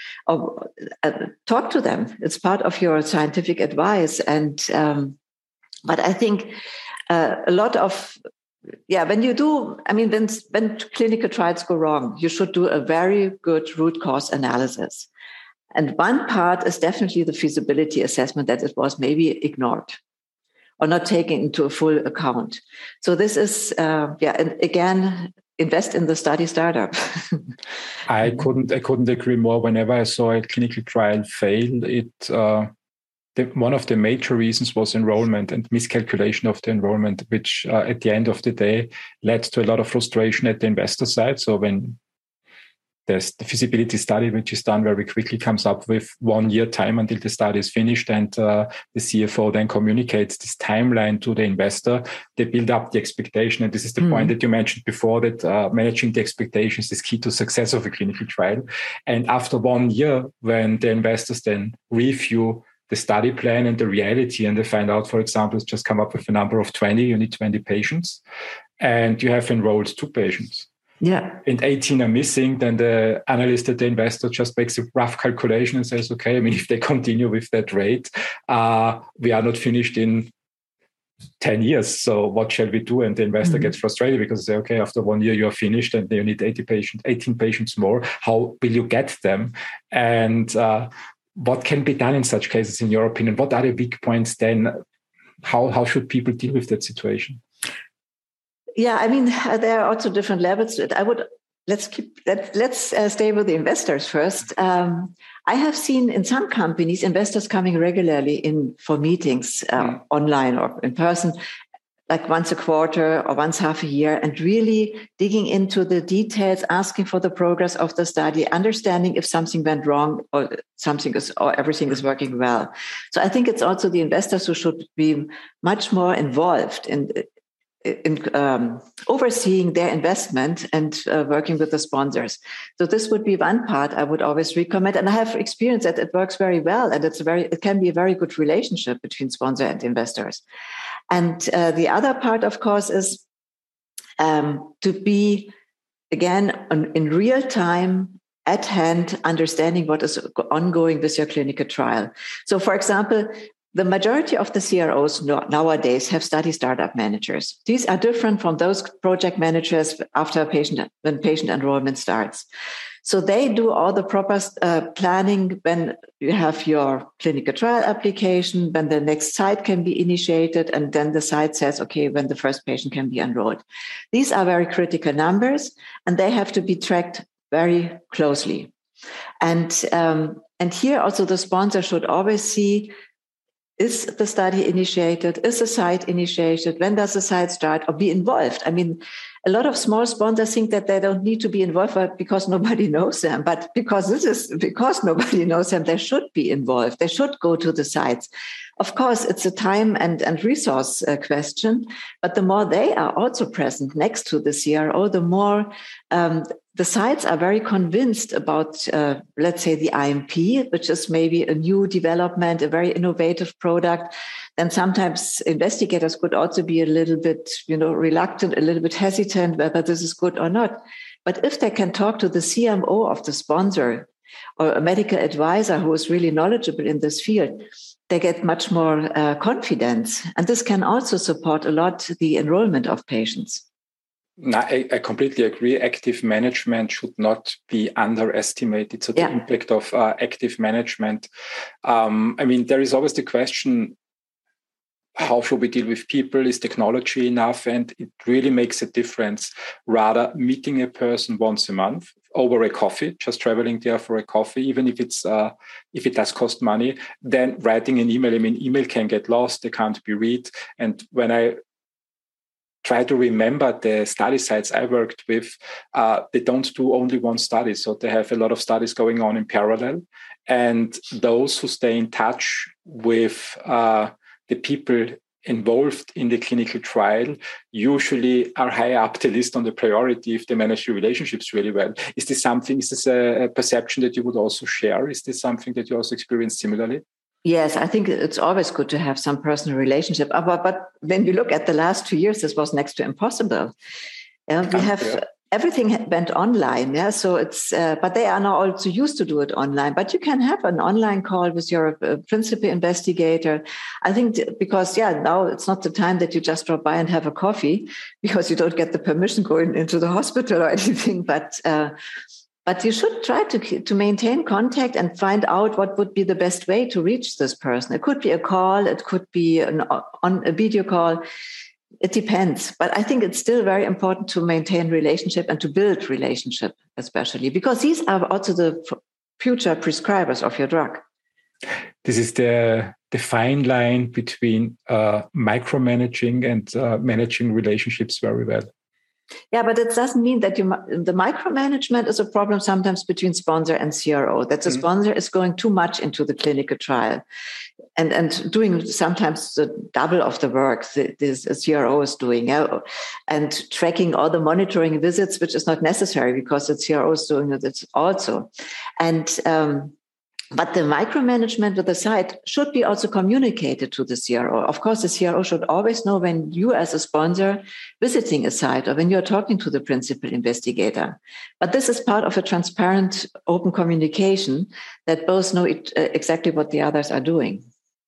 B: or, uh, talk to them. It's part of your scientific advice. And um, but I think uh, a lot of yeah, when you do, I mean, when when clinical trials go wrong, you should do a very good root cause analysis. And one part is definitely the feasibility assessment, that it was maybe ignored or not taken into a full account. So this is, uh, yeah, and again, invest in the study startup.
A: I couldn't, I couldn't agree more. Whenever I saw a clinical trial fail, it uh, the, one of the major reasons was enrollment and miscalculation of the enrollment, which uh, at the end of the day led to a lot of frustration at the investor side. So when there's the feasibility study, which is done very quickly, comes up with one year time until the study is finished. And uh, the C F O then communicates this timeline to the investor. They build up the expectation. And this is the mm. point that you mentioned before, that uh, managing the expectations is key to success of a clinical trial. And after one year, when the investors then review the study plan and the reality, and they find out, for example, it's just come up with a number of twenty, you need twenty patients, and you have enrolled two patients.
B: Yeah.
A: And eighteen are missing, then the analyst at the investor just makes a rough calculation and says, okay, I mean, if they continue with that rate, uh, we are not finished in ten years. So what shall we do? And the investor mm-hmm. gets frustrated because they say, okay, after one year you are finished and you need eighty patients, eighteen patients more. How will you get them? And uh, what can be done in such cases, in your opinion? What are the weak points then? How, how should people deal with that situation?
B: Yeah, I mean, there are also different levels. I would let's keep let, let's uh, stay with the investors first. Um, I have seen in some companies investors coming regularly in for meetings uh, mm. online or in person, like once a quarter or once half a year, and really digging into the details, asking for the progress of the study, understanding if something went wrong or something is or everything is working well. So I think it's also the investors who should be much more involved in. in um, overseeing their investment and uh, working with the sponsors. So this would be one part I would always recommend. And I have experience that it works very well. And it's a very, it can be a very good relationship between sponsor and investors. And uh, the other part, of course, is um, to be, again, on, in real time, at hand understanding what is ongoing with your clinical trial. So, for example, the majority of the C R Os nowadays have study startup managers. These are different from those project managers after a patient, when patient enrollment starts. So they do all the proper uh, planning when you have your clinical trial application, when the next site can be initiated, and then the site says, okay, when the first patient can be enrolled. These are very critical numbers, and they have to be tracked very closely. And, um, and here also the sponsor should always see, is the study initiated? Is the site initiated? When does the site start? Or be involved? I mean, a lot of small sponsors think that they don't need to be involved because nobody knows them. But because this is because nobody knows them, they should be involved. They should go to the sites. Of course, it's a time and, and resource uh, question. But the more they are also present next to the C R O, the more um, the sites are very convinced about, uh, let's say, the I M P, which is maybe a new development, a very innovative product. Then sometimes investigators could also be a little bit, you know, reluctant, a little bit hesitant whether this is good or not. But if they can talk to the C M O of the sponsor or a medical advisor who is really knowledgeable in this field, they get much more uh, confidence. And this can also support a lot the enrollment of patients.
A: No, I, I completely agree. Active management should not be underestimated. So the
B: Yeah.
A: impact of uh, active management. Um, I mean, there is always the question, how should we deal with people? Is technology enough? And it really makes a difference. Rather, meeting a person once a month over a coffee, just traveling there for a coffee, even if it's uh, if it does cost money, then writing an email. I mean, email can get lost; they can't be read. And when I try to remember the study sites I worked with, uh, they don't do only one study. So they have a lot of studies going on in parallel. And those who stay in touch with uh, the people involved in the clinical trial usually are higher up the list on the priority if they manage the relationships really well. Is this something, is this a perception that you would also share? Is this something that you also experience similarly?
B: Yes, I think it's always good to have some personal relationship. But, but when you look at the last two years, this was next to impossible. Uh, we have
A: yeah.
B: everything went online. Yeah, so it's uh, but they are now also used to do it online. But you can have an online call with your uh, principal investigator. I think th- because yeah, now it's not the time that you just drop by and have a coffee because you don't get the permission going into the hospital or anything. But uh, But you should try to to maintain contact and find out what would be the best way to reach this person. It could be a call, it could be an, on a video call. It depends. But I think it's still very important to maintain relationship and to build relationship, especially because these are also the f- future prescribers of your drug.
A: This is the the fine line between uh, micromanaging and uh, managing relationships very well.
B: Yeah, but it doesn't mean that you, the micromanagement is a problem sometimes between sponsor and C R O, that the mm-hmm. sponsor is going too much into the clinical trial and, and doing sometimes the double of the work that this C R O is doing and tracking all the monitoring visits, which is not necessary because the C R O is doing it also. And um, But the micromanagement with the site should be also communicated to the C R O. Of course, the C R O should always know when you as a sponsor visiting a site or when you're talking to the principal investigator. But this is part of a transparent, open communication that both know it, uh, exactly what the others are doing.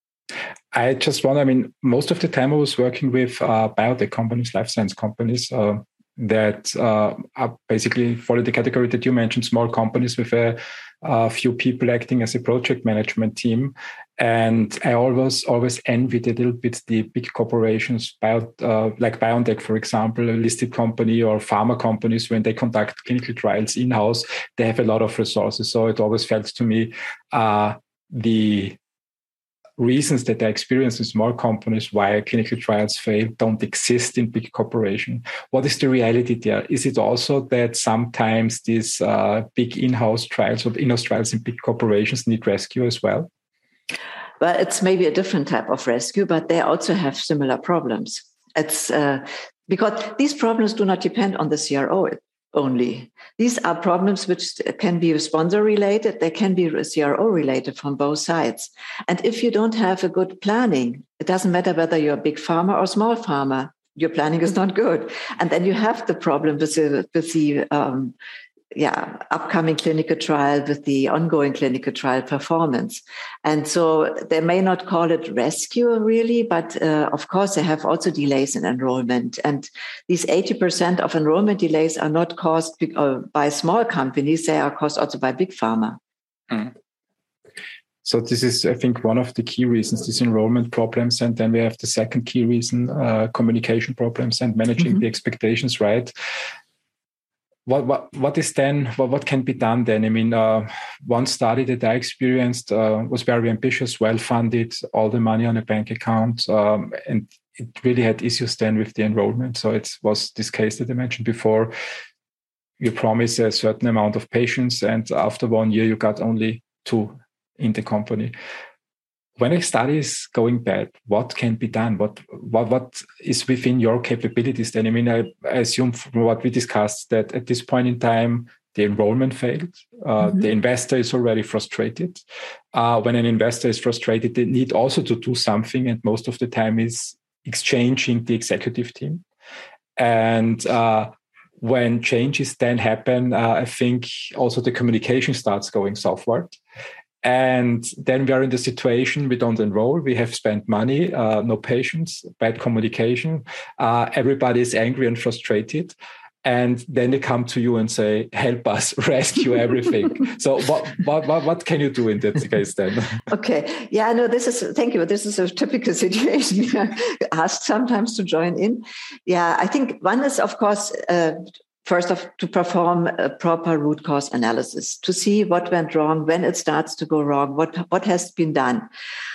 A: I just wonder, I mean, most of the time I was working with uh, biotech companies, life science companies, uh, that uh, are basically follow the category that you mentioned, small companies with a, a few people acting as a project management team. And I always, always envied a little bit the big corporations, bio, uh, like BioNTech, for example, a listed company, or pharma companies. When they conduct clinical trials in-house, they have a lot of resources. So it always felt to me uh, the reasons that I experience in small companies why clinical trials fail don't exist in big corporation. What is the reality there? Is it also that sometimes these uh, big in-house trials or in-house trials in big corporations need rescue as well?
B: Well, it's maybe a different type of rescue, but they also have similar problems. It's uh, because these problems do not depend on the C R O only. These are problems which can be sponsor related, they can be C R O related from both sides. And if you don't have a good planning, it doesn't matter whether you're a big pharma or small pharma, your planning is not good. And then you have the problem with the, with the um, yeah, upcoming clinical trial with the ongoing clinical trial performance. And so they may not call it rescue really, but uh, of course they have also delays in enrollment. And these eighty percent of enrollment delays are not caused by small companies, they are caused also by big pharma.
A: Mm. So this is, I think, one of the key reasons, these enrollment problems. And then we have the second key reason, uh, communication problems and managing mm-hmm. the expectations, right? What what what is then, what, what can be done then? I mean, uh, one study that I experienced uh, was very ambitious, well-funded, all the money on a bank account, um, and it really had issues then with the enrollment. So it was this case that I mentioned before. You promise a certain amount of patients, and after one year, you got only two in the company. When a study is going bad, what can be done? What what what is within your capabilities then? I mean, I, I assume from what we discussed that at this point in time, the enrollment failed. Uh, mm-hmm. The investor is already frustrated. Uh, when an investor is frustrated, they need also to do something, and most of the time is exchanging the executive team. And uh, when changes then happen, uh, I think also the communication starts going southward. And then we are in the situation, we don't enroll, we have spent money, uh, no patience, bad communication. Uh, everybody is angry and frustrated. And then they come to you and say, help us, rescue everything. So what, what, what, what can you do in that case then?
B: Okay. Yeah, no, this is, thank you. This is a typical situation. Asked sometimes to join in. Yeah, I think one is, of course, uh, First of to perform a proper root cause analysis, to see what went wrong, when it starts to go wrong, what, what has been done.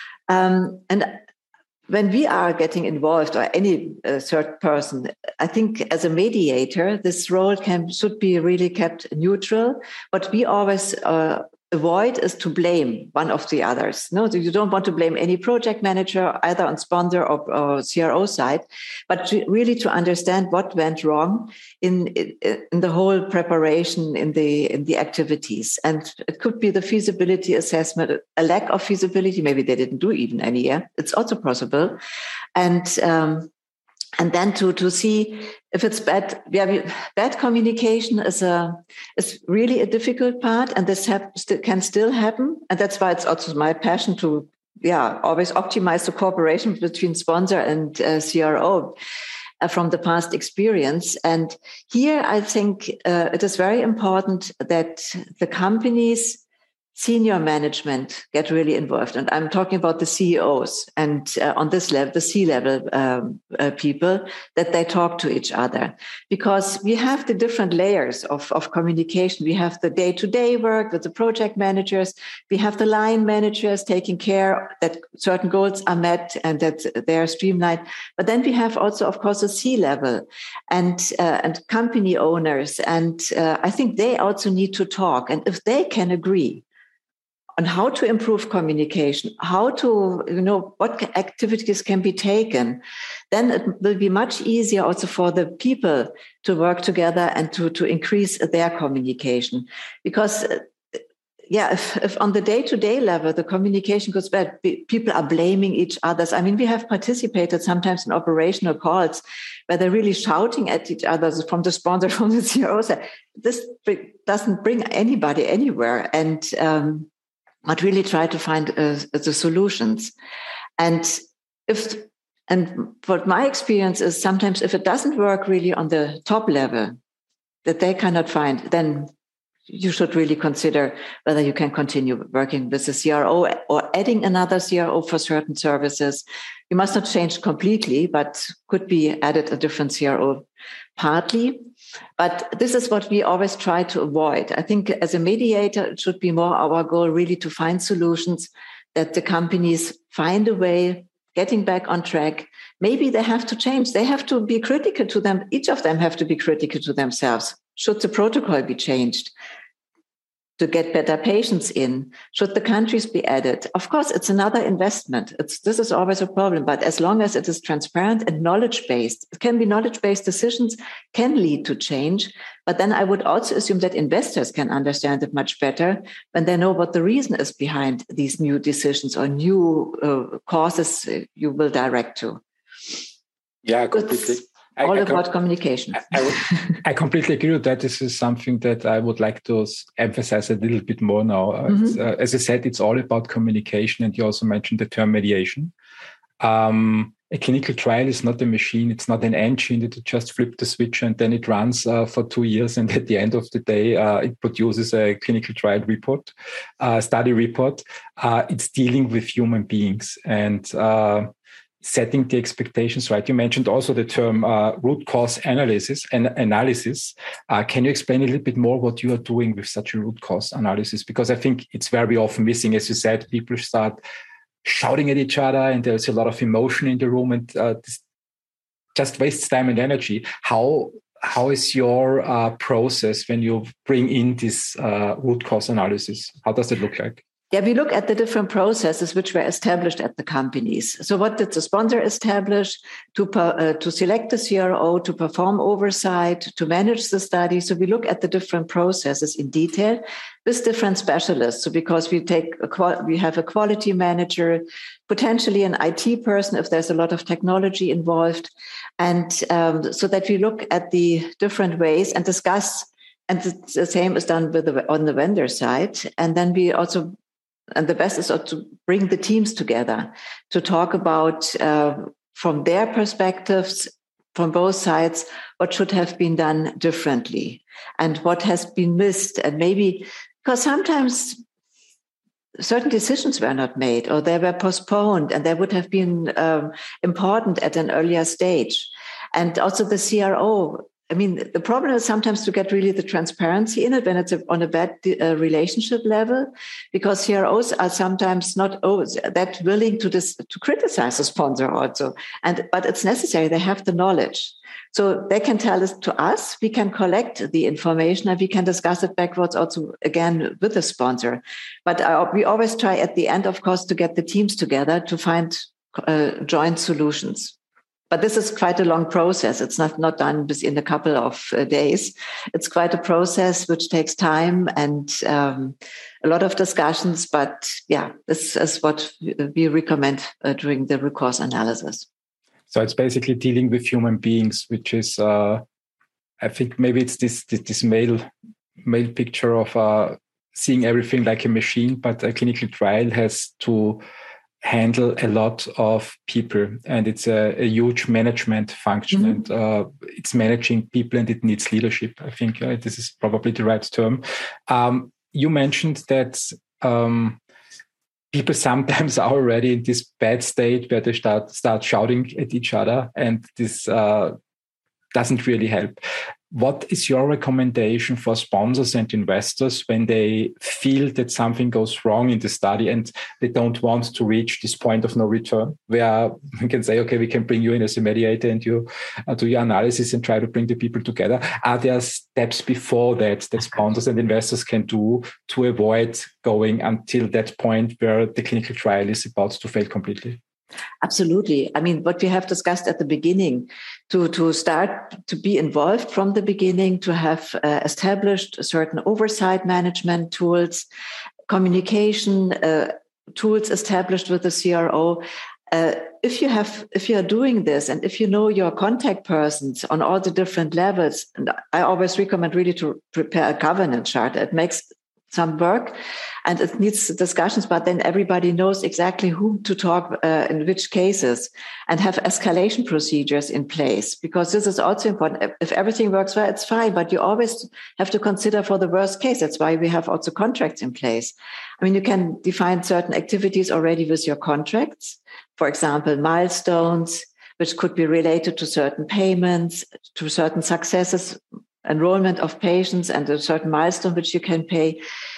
B: Um, and when we are getting involved, or any uh, third person, I think as a mediator, this role can should be really kept neutral. What we always uh, avoid is to blame one of the others. No, you don't want to blame any project manager, either on sponsor or, or C R O side, but to, really to understand what went wrong in, in the whole preparation, in the in the activities. And it could be the feasibility assessment, a lack of feasibility. Maybe they didn't do even any. Yeah, it's also possible. And um, And then to, to see if it's bad, yeah, bad communication is a is really a difficult part, and this have, can still happen. And that's why it's also my passion to, yeah, always optimize the cooperation between sponsor and uh, C R O uh, from the past experience. And here, I think uh, it is very important that the companies, senior management get really involved. And I'm talking about the C E Os and uh, on this level, the C-level um, uh, people, that they talk to each other. Because we have the different layers of, of communication. We have the day-to-day work with the project managers. We have the line managers taking care that certain goals are met and that they are streamlined. But then we have also, of course, the C-level and, uh, and company owners. And uh, I think they also need to talk. And if they can agree on how to improve communication, how to, you know, what activities can be taken, then it will be much easier also for the people to work together and to, to increase their communication. Because, yeah, if, if on the day-to-day level, the communication goes bad, people are blaming each other. I mean, we have participated sometimes in operational calls where they're really shouting at each other from the sponsor, from the C R O side. This doesn't bring anybody anywhere. And, um, but really try to find uh, the solutions. And if, and what my experience is, sometimes if it doesn't work really on the top level that they cannot find, then you should really consider whether you can continue working with the C R O or adding another C R O for certain services. You must not change completely, but could be added a different C R O partly. But this is what we always try to avoid. I think as a mediator, it should be more our goal really to find solutions that the companies find a way, getting back on track. Maybe they have to change. They have to be critical to them. Each of them have to be critical to themselves. Should the protocol be changed to get better patients in? Should the countries be added? Of course, it's another investment. It's, this is always a problem. But as long as it is transparent and knowledge-based, it can be knowledge-based decisions can lead to change. But then I would also assume that investors can understand it much better when they know what the reason is behind these new decisions or new uh, causes you will direct to.
A: Yeah, completely. I,
B: all
A: I
B: about
A: com-
B: communication.
A: I, I, would, I completely agree with that. This is something that I would like to emphasize a little bit more now. Mm-hmm. Uh, as I said, it's all about communication, and you also mentioned the term mediation. Um, a clinical trial is not a machine. It's not an engine that you just flip the switch and then it runs uh, for two years. And at the end of the day, uh, it produces a clinical trial report, uh, study report. Uh, it's dealing with human beings and uh, setting the expectations right. You mentioned also the term uh, root cause analysis and analysis. Uh, can you explain a little bit more what you are doing with such a root cause analysis? Because I think it's very often missing. As you said, people start shouting at each other and there's a lot of emotion in the room, and uh, this just wastes time and energy. How how is your uh, process when you bring in this uh, root cause analysis? How does it look like?
B: Yeah, we look at the different processes which were established at the companies. So what did the sponsor establish to, uh, to select the C R O, to perform oversight, to manage the study? So we look at the different processes in detail with different specialists. So because we take a qual- we have a quality manager, potentially an I T person if there's a lot of technology involved. And um, so that we look at the different ways and discuss, and the, the same is done with the, on the vendor side. And then we also And the best is to bring the teams together to talk about, uh, from their perspectives, from both sides, what should have been done differently and what has been missed. And maybe because sometimes certain decisions were not made or they were postponed and they would have been um, important at an earlier stage. And also the C R O. I mean, the problem is sometimes to get really the transparency in it when it's on a bad uh, relationship level, because C R Os are sometimes not always that willing to dis- to criticize the sponsor also. And but it's necessary; they have the knowledge, so they can tell it to us. We can collect the information and we can discuss it backwards also again with the sponsor. But uh, we always try at the end, of course, to get the teams together to find uh, joint solutions. But this is quite a long process. It's not, not done in a couple of uh, days. It's quite a process which takes time and um, a lot of discussions. But yeah, this is what we recommend uh, during the root cause analysis.
A: So it's basically dealing with human beings, which is, uh, I think maybe it's this this, this male, male picture of uh, seeing everything like a machine, but a clinical trial has to handle a lot of people, and it's a, a huge management function, mm-hmm. and uh, it's managing people and it needs leadership. I think uh, this is probably the right term. Um, you mentioned that um, people sometimes are already in this bad state where they start, start shouting at each other, and this uh, doesn't really help. What is your recommendation for sponsors and investors when they feel that something goes wrong in the study and they don't want to reach this point of no return, where we can say, okay, we can bring you in as a mediator and you uh, do your analysis and try to bring the people together? Are there steps before that that sponsors and investors can do to avoid going until that point where the clinical trial is about to fail completely?
B: Absolutely. I mean, what we have discussed at the beginning, to, to start to be involved from the beginning, to have uh, established certain oversight management tools, communication uh, tools established with the C R O. Uh, if you have, if you are doing this, and if you know your contact persons on all the different levels, and I always recommend really to prepare a governance chart. It makes some work and it needs discussions, but then everybody knows exactly whom to talk uh, in which cases, and have escalation procedures in place, because this is also important. If everything works well, it's fine, but you always have to consider for the worst case. That's why we have also contracts in place. I mean, you can define certain activities already with your contracts. For example, milestones, which could be related to certain payments, to certain successes, enrollment of patients, and a certain milestone which you can pay.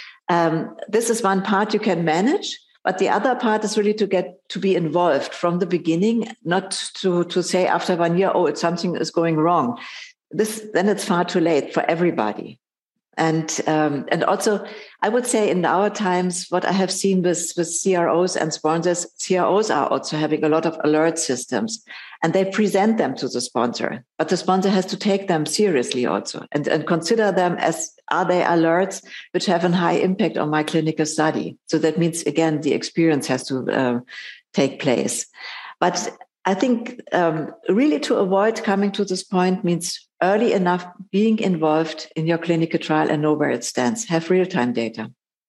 B: Um, this is one part you can manage, but the other part is really to get to be involved from the beginning, not to, to say after one year, oh, it's something is going wrong. This, then it's far too late for everybody. And um, and also, I would say in our times, what I have seen with, with C R Os and sponsors, C R Os are also having a lot of alert systems, and they present them to the sponsor. But the sponsor has to take them seriously also and, and consider them as, are they alerts which have a high impact on my clinical study? So that means, again, the experience has to uh, take place. But I think um, really to avoid coming to this point means early enough being involved in your clinical trial and know where it stands. Have real-time data.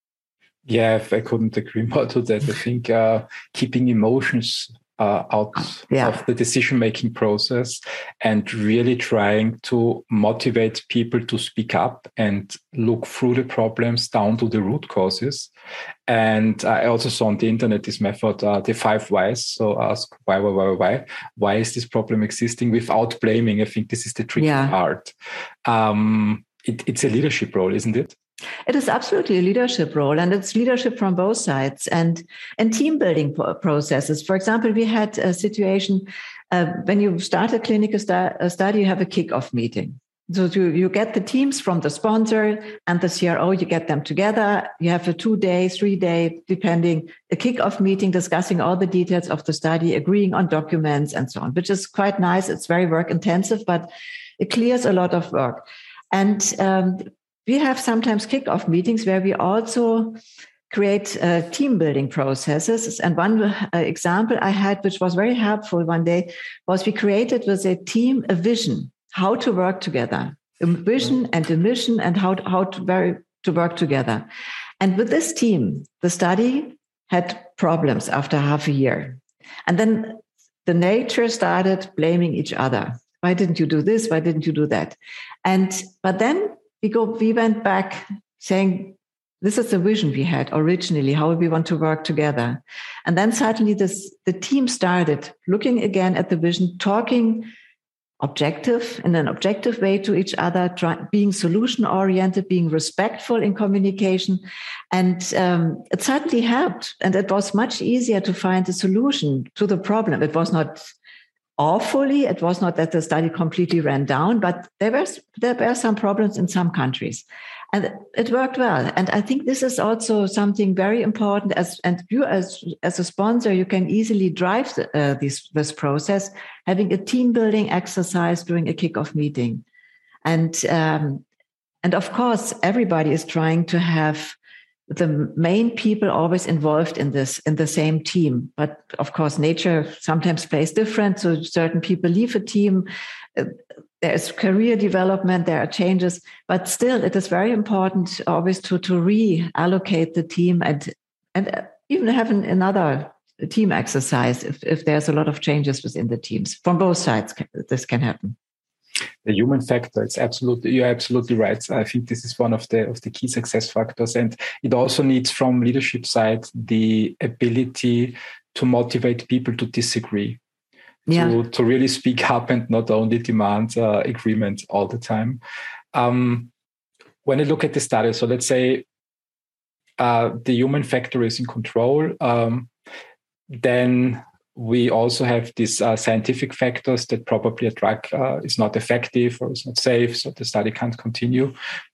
A: Yeah, I couldn't agree more to that. I think uh, keeping emotions uh, out yeah. of the decision-making process and really trying to motivate people to speak up and look through the problems down to the root causes. And I also saw on the internet this method, uh, the five whys. So ask why, why, why, why? Why is this problem existing without blaming? I think this is the tricky yeah. part. Um, it, it's a leadership role, isn't it?
B: It is absolutely a leadership role, and it's leadership from both sides and, and team building processes. For example, we had a situation uh, when you start a clinical stu- a study, you have a kickoff meeting. So you, you get the teams from the sponsor and the C R O, you get them together. You have a two day, three day, depending, a kickoff meeting discussing all the details of the study, agreeing on documents and so on, which is quite nice. It's very work intensive, but it clears a lot of work. And um, we have sometimes kickoff meetings where we also create uh, team building processes. And one uh, example I had, which was very helpful one day, was we created with a team a vision, how to work together, a vision and a mission, and how to, how to, very, to work together. And with this team, the study had problems after half a year. And then the nature started blaming each other. Why didn't you do this? Why didn't you do that? And but then we go, we went back saying, this is the vision we had originally, how we want to work together. And then suddenly this, the team started looking again at the vision, talking objective in an objective way to each other, try, being solution oriented, being respectful in communication. And um, it certainly helped. And it was much easier to find a solution to the problem. It was not awfully. It was not that the study completely ran down, but there were, there were some problems in some countries. And it worked well. And I think this is also something very important. As and you, as, as a sponsor, you can easily drive the, uh, this, this process, having a team building exercise during a kickoff meeting. And, um, and of course, everybody is trying to have the main people always involved in this, in the same team. But of course, nature sometimes plays different. So certain people leave a team. There's career development, there are changes, but still it is very important always to, to reallocate the team and, and even have an, another team exercise if, if there's a lot of changes within the teams. From both sides, this can happen.
A: The human factor, it's absolutely, you're absolutely right. I think this is one of the of the key success factors. And it also needs from leadership side the ability to motivate people to disagree. Yeah. To, to really speak up and not only demand uh, agreement all the time. Um, when you look at the study, so let's say uh, the human factor is in control, um, then we also have these uh, scientific factors that probably a drug uh, is not effective or is not safe, so the study can't continue.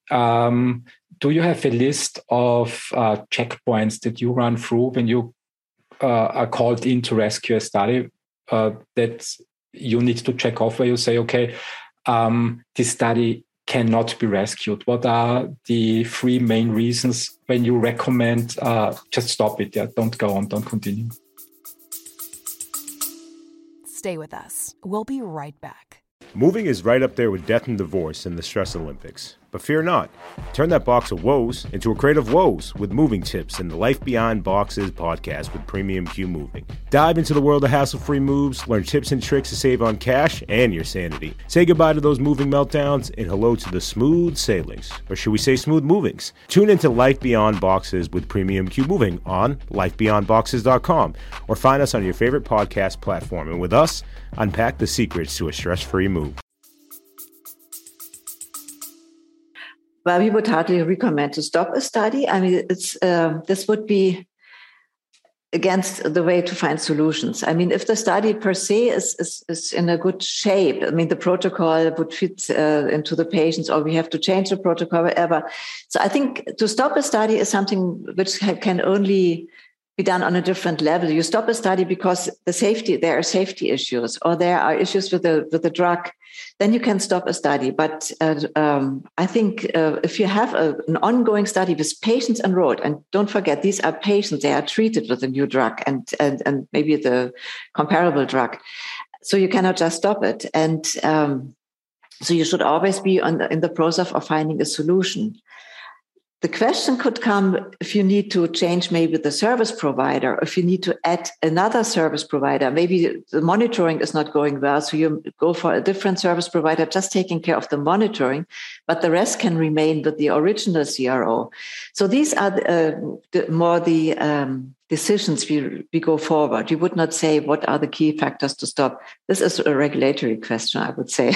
A: Um, do you have a list of uh, checkpoints that you run through when you uh, are called in to rescue a study? Uh, that you need to check off where you say, okay, um, this study cannot be rescued. What are the three main reasons when you recommend uh, just stop it? Yeah, don't go on, don't continue.
C: Stay with us. We'll be right back.
F: Moving is right up there with death and divorce in the Stress Olympics. But fear not. Turn that box of woes into a crate of woes with moving tips in the Life Beyond Boxes podcast with Premium Q Moving. Dive into the world of hassle-free moves, learn tips and tricks to save on cash and your sanity. Say goodbye to those moving meltdowns and hello to the smooth sailings, or should we say smooth movings? Tune into Life Beyond Boxes with Premium Q Moving on life beyond boxes dot com or find us on your favorite podcast platform. And with us, unpack the secrets to a stress-free move.
B: Well, we would hardly recommend to stop a study. I mean, it's uh, this would be against the way to find solutions. I mean, if the study per se is, is, is in a good shape, I mean, the protocol would fit uh, into the patients, or we have to change the protocol, whatever. So I think to stop a study is something which can only be done on a different level. You stop a study because the safety, there are safety issues, or there are issues with the with the drug, then you can stop a study. But uh, um, I think uh, if you have a, an ongoing study with patients enrolled, and don't forget, these are patients, they are treated with a new drug and and, and maybe the comparable drug. So you cannot just stop it. And um, so you should always be on the, in the process of finding a solution. The question could come if you need to change maybe the service provider, if you need to add another service provider. Maybe the monitoring is not going well, so you go for a different service provider just taking care of the monitoring, but the rest can remain with the original C R O. So these are uh, the, more the um, decisions we, we go forward. You would not say what are the key factors to stop. This is a regulatory question, I would say.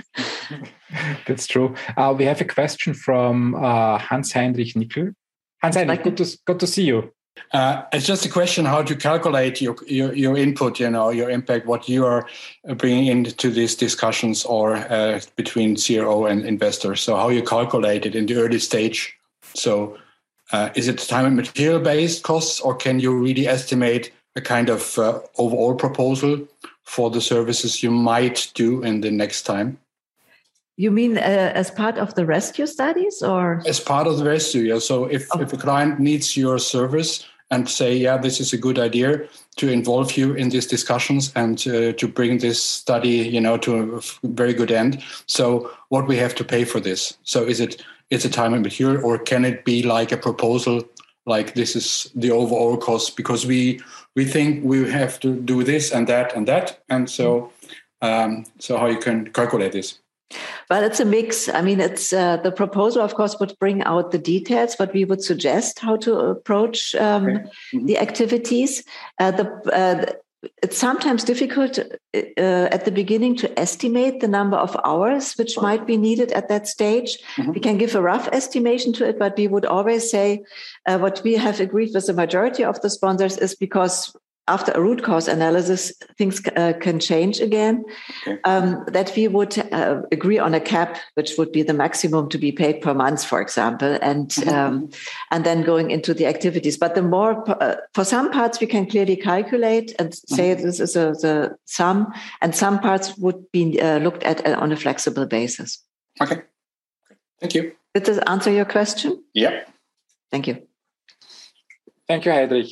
A: That's true. Uh, we have a question from uh, Hans-Heinrich Nickel. Hans-Heinrich, good to, good to see you.
G: Uh, it's just a question how to calculate your, your your input, you know, your impact, what you are bringing into these discussions or uh, between C R O and investors. So how you calculate it in the early stage. So uh, is it time and material based costs, or can you really estimate a kind of uh, overall proposal for the services you might do in the next time?
B: You mean uh, as part of the rescue studies, or? As
G: part of the rescue, yeah. So if, oh. if a client needs your service and say, yeah, this is a good idea to involve you in these discussions and uh, to bring this study, you know, to a very good end. So what we have to pay for this? So is it, it's a time and material, or can it be like a proposal, like this is the overall cost, because we, we think we have to do this and that and that. And so, um, so how you can calculate this?
B: Well, it's a mix. I mean, it's uh, the proposal, of course, would bring out the details, but we would suggest how to approach um, okay. mm-hmm. the activities. Uh, the, uh, it's sometimes difficult uh, at the beginning to estimate the number of hours which might be needed at that stage. Mm-hmm. We can give a rough estimation to it, but we would always say uh, what we have agreed with the majority of the sponsors is because after a root cause analysis, things uh, can change again, okay. um, that we would uh, agree on a cap, which would be the maximum to be paid per month, for example, and mm-hmm. um, and then going into the activities. But the more, uh, for some parts, we can clearly calculate and say mm-hmm. this is a, the sum, and some parts would be uh, looked at on a flexible basis.
G: Okay. Thank you.
B: Did this answer your question?
G: Yeah.
B: Thank you.
A: Thank you, Heinrich.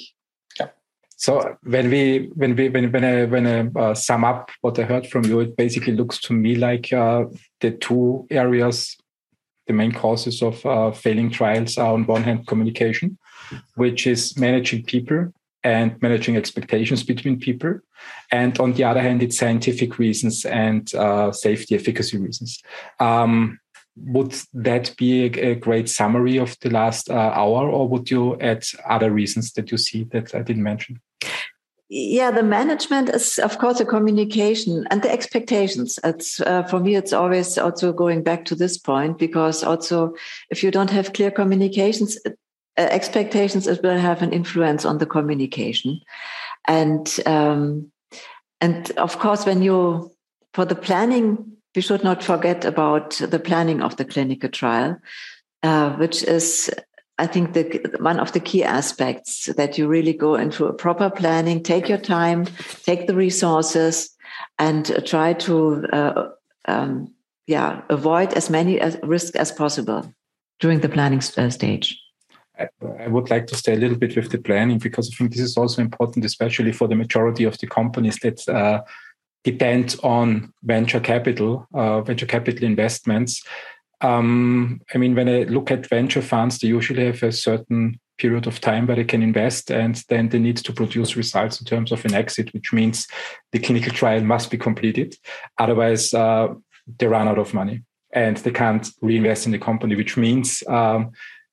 A: So when we when we when when I when I uh, sum up what I heard from you, it basically looks to me like uh, the two areas, the main causes of uh, failing trials are on one hand communication, which is managing people and managing expectations between people, and on the other hand, it's scientific reasons and uh, safety efficacy reasons. Um, would that be a, a great summary of the last uh, hour, or would you add other reasons that you see that I didn't mention?
B: Yeah, the management is, of course, the communication and the expectations. It's uh, for me, it's always also going back to this point, because also if you don't have clear communications, uh, expectations, it will have an influence on the communication. And um, and of course, when you for the planning, we should not forget about the planning of the clinical trial, uh, which is, I think, the, one of the key aspects, that you really go into a proper planning, take your time, take the resources, and uh, try to uh, um, yeah, avoid as many as risks as possible during the planning uh, stage.
A: I, I would like to stay a little bit with the planning, because I think this is also important, especially for the majority of the companies that uh, depend on venture capital, uh, venture capital investments. Um, I mean, when I look at venture funds, they usually have a certain period of time where they can invest, and then they need to produce results in terms of an exit, which means the clinical trial must be completed. Otherwise, uh, they run out of money and they can't reinvest in the company, which means um,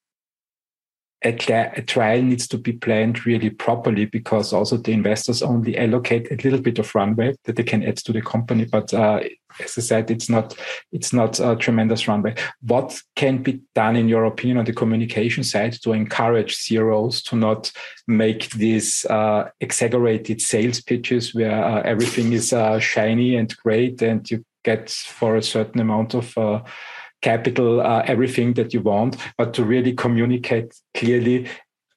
A: A, cl- a trial needs to be planned really properly, because also the investors only allocate a little bit of runway that they can add to the company. But uh, as I said, it's not it's not a tremendous runway. What can be done, in your opinion, on the communication side to encourage C R Os to not make these uh, exaggerated sales pitches where uh, everything is uh, shiny and great, and you get for a certain amount of uh, capital, uh, everything that you want, but to really communicate clearly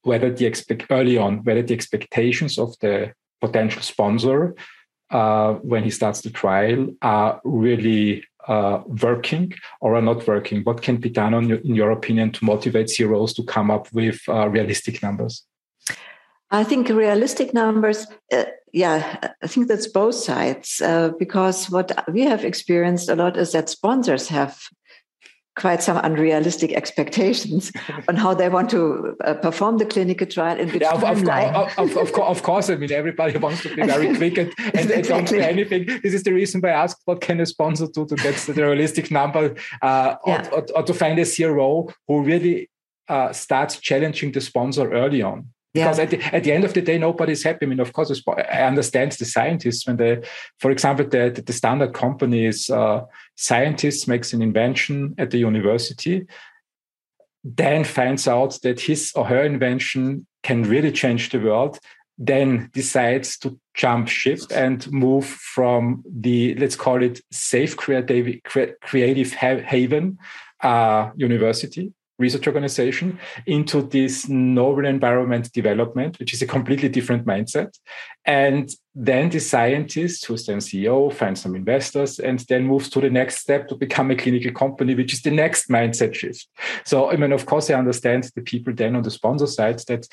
A: whether the expect early on, whether the expectations of the potential sponsor uh, when he starts the trial are really uh, working or are not working. What can be done, on your, in your opinion, to motivate C R Os to come up with uh, realistic numbers?
B: I think realistic numbers, uh, yeah, I think that's both sides, uh, because what we have experienced a lot is that sponsors have quite some unrealistic expectations on how they want to uh, perform the clinical trial in which
A: yeah, of,
B: timeline.
A: Of, of, of, of course, I mean, everybody wants to be very quick and, and they don't do anything. This is the reason why I asked, what can a sponsor do to get the realistic number uh, yeah. or, or, or to find a C R O who really uh, starts challenging the sponsor early on. Because yeah. at, the, at the end of the day, nobody's happy. I mean, of course, I understand the scientists when they, for example, the, the standard company is uh, scientist makes an invention at the university, then finds out that his or her invention can really change the world, then decides to jump ship and move from the, let's call it, safe creative, creative haven uh, university, research organization, into this novel environment development, which is a completely different mindset. And then the scientist, who's then C E O, finds some investors and then moves to the next step to become a clinical company, which is the next mindset shift. So, I mean, of course, I understand the people then on the sponsor side that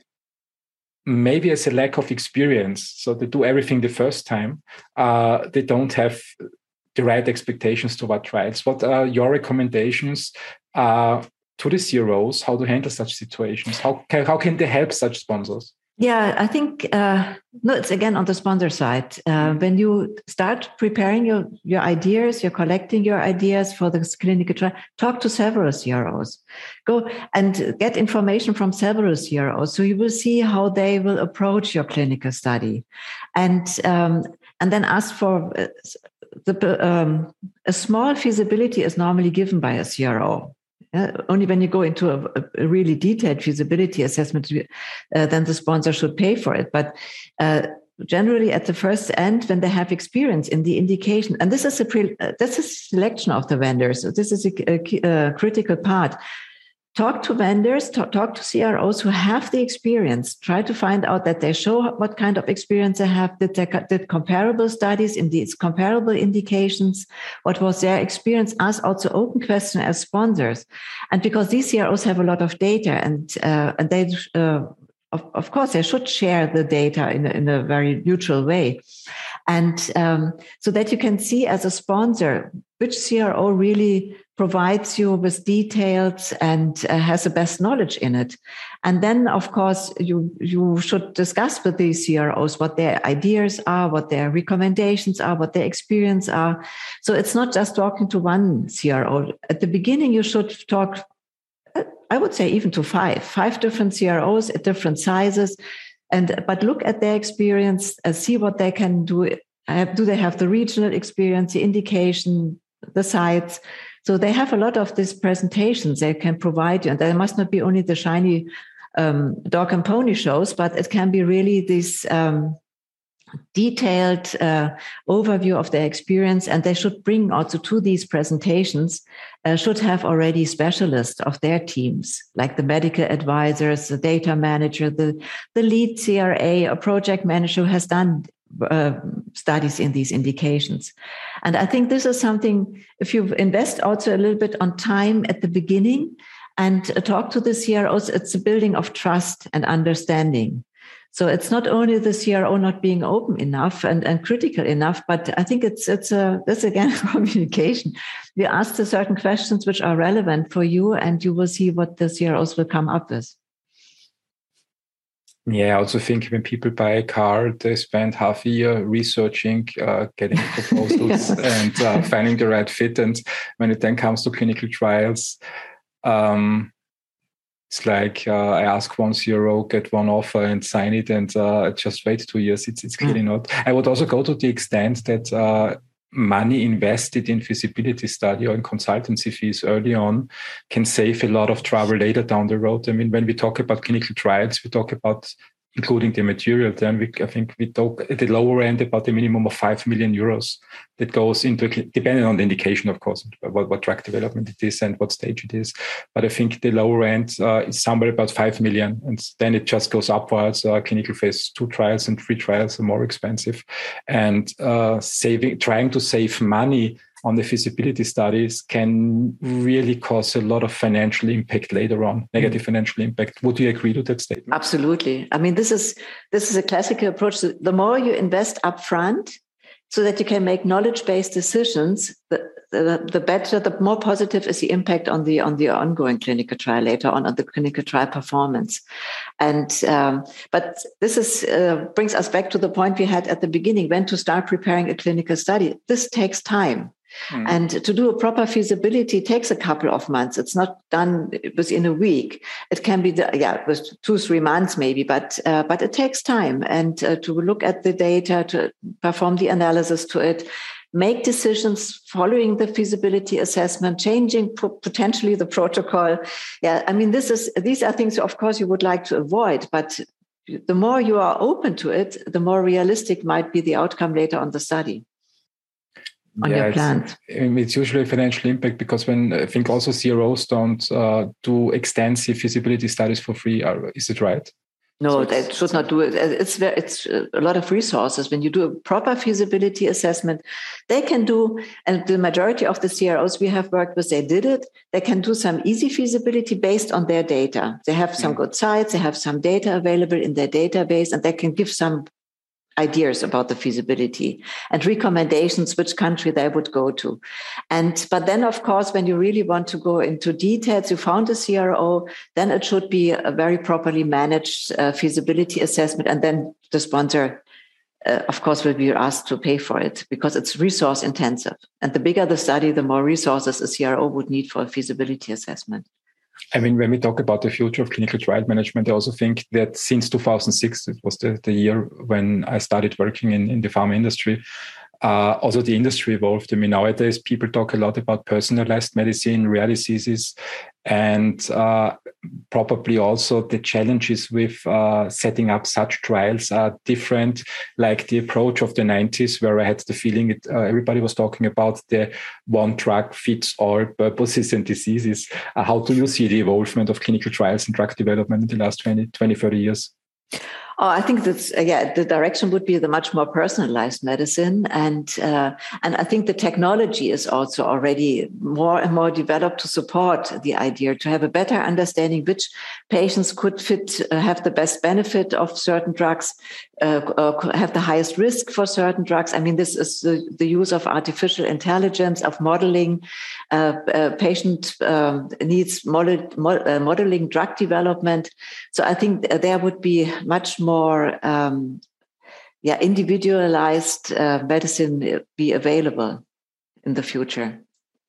A: maybe as a lack of experience, so they do everything the first time, uh, they don't have the right expectations toward trials. What are your recommendations uh, to the C R Os, how to handle such situations? How can, how can they help such sponsors?
B: Yeah, I think, uh, no, it's again on the sponsor side. Uh, when you start preparing your, your ideas, you're collecting your ideas for the clinical trial, talk to several C R Os. Go and get information from several C R Os. So you will see how they will approach your clinical study. And, um, and then ask for uh, the, um, a small feasibility is normally given by a C R O. Uh, only when you go into a, a really detailed feasibility assessment, uh, then the sponsor should pay for it. But uh, generally, at the first end, when they have experience in the indication, and this is a pre, uh, this is selection of the vendors. So this is a, a, a critical part. Talk to vendors, talk, talk to C R Os who have the experience. Try to find out that they show what kind of experience they have. Did they did comparable studies in these comparable indications? What was their experience? Ask also open questions as sponsors. And because these C R Os have a lot of data and, uh, and they, uh, of, of course, they should share the data in a, in a very neutral way. And um, so that you can see as a sponsor which C R O really provides you with details and uh, has the best knowledge in it. And then, of course, you you should discuss with these C R Os what their ideas are, what their recommendations are, what their experience are. So it's not just talking to one C R O. At the beginning, you should talk, I would say, even to five, five different C R Os at different sizes. And but look at their experience, uh, see what they can do. Uh, do they have the regional experience, the indication, the sites? So they have a lot of these presentations they can provide you. And there must not be only the shiny um, dog and pony shows, but it can be really this um, detailed uh, overview of their experience. And they should bring also to these presentations, uh, should have already specialists of their teams, like the medical advisors, the data manager, the, the lead C R A, a project manager who has done Uh, studies in these indications. And I think this is something, if you invest also a little bit on time at the beginning and uh, talk to the C R Os, it's a building of trust and understanding. So it's not only the C R O not being open enough and, and critical enough, but I think it's it's a this again communication. We ask the certain questions which are relevant for you, and you will see what the C R Os will come up with.
A: Yeah, I also think when people buy a car, they spend half a year researching, uh, getting proposals yeah. and uh, finding the right fit. And when it then comes to clinical trials, um, it's like uh, I ask one C R O, get one offer and sign it and uh, just wait two years. It's, it's clearly mm. not. I would also go to the extent that uh, money invested in feasibility study or in consultancy fees early on can save a lot of trouble later down the road. I mean, when we talk about clinical trials, we talk about including the material, then we, I think we talk at the lower end about a minimum of five million euros that goes into, depending on the indication, of course, what, what drug development it is and what stage it is. But I think the lower end uh, is somewhere about five million. And then it just goes upwards. Uh, clinical phase two trials and three trials are more expensive. And uh, saving, trying to save money on the feasibility studies can really cause a lot of financial impact later on, negative financial impact. Would you agree to that statement?
B: Absolutely. I mean, this is this is a classical approach. The more you invest upfront so that you can make knowledge-based decisions, the, the, the better, the more positive is the impact on the on the ongoing clinical trial later on, on the clinical trial performance. And um, but this is uh, brings us back to the point we had at the beginning, when to start preparing a clinical study. This takes time. Mm. And to do a proper feasibility takes a couple of months. It's not done within a week. It can be, the, yeah, with two, three months maybe, but uh, but it takes time. And uh, to look at the data, to perform the analysis to it, make decisions following the feasibility assessment, changing potentially the protocol. Yeah, I mean, this is these are things, of course, you would like to avoid, but the more you are open to it, the more realistic might be the outcome later on the study. On
A: yeah,
B: your plans.
A: It's, it's usually a financial impact, because when I think also C R Os don't uh, do extensive feasibility studies for free. Are, is it right?
B: No,
A: so
B: they should not do it. It's very, it's a lot of resources. When you do a proper feasibility assessment, they can do, and the majority of the C R Os we have worked with, they did it. They can do some easy feasibility based on their data. They have some mm. good sites. They have some data available in their database, and they can give some ideas about the feasibility and recommendations which country they would go to. And but then, of course, when you really want to go into details, you found a C R O, then it should be a very properly managed uh, feasibility assessment. And then the sponsor, uh, of course, will be asked to pay for it, because it's resource intensive. And the bigger the study, the more resources a C R O would need for a feasibility assessment.
A: I mean, when we talk about the future of clinical trial management, I also think that since two thousand six, it was the, the year when I started working in, in the pharma industry, uh, also the industry evolved. I mean, nowadays people talk a lot about personalized medicine, rare diseases, and uh, probably also the challenges with uh, setting up such trials are different, like the approach of the nineties, where I had the feeling it, uh, everybody was talking about the one drug fits all purposes and diseases. Uh, how do you see the evolvement of clinical trials and drug development in the last twenty, twenty, thirty years?
B: Oh, I think that's, uh, yeah, the direction would be the much more personalized medicine. And, uh, and I think the technology is also already more and more developed to support the idea, to have a better understanding which patients could fit, uh, have the best benefit of certain drugs, uh, uh, have the highest risk for certain drugs. I mean, this is the, the use of artificial intelligence, of modeling, uh, uh, patient um, needs model, uh, modeling drug development. So I think there would be much more more um, yeah, individualized uh, medicine be available in the future.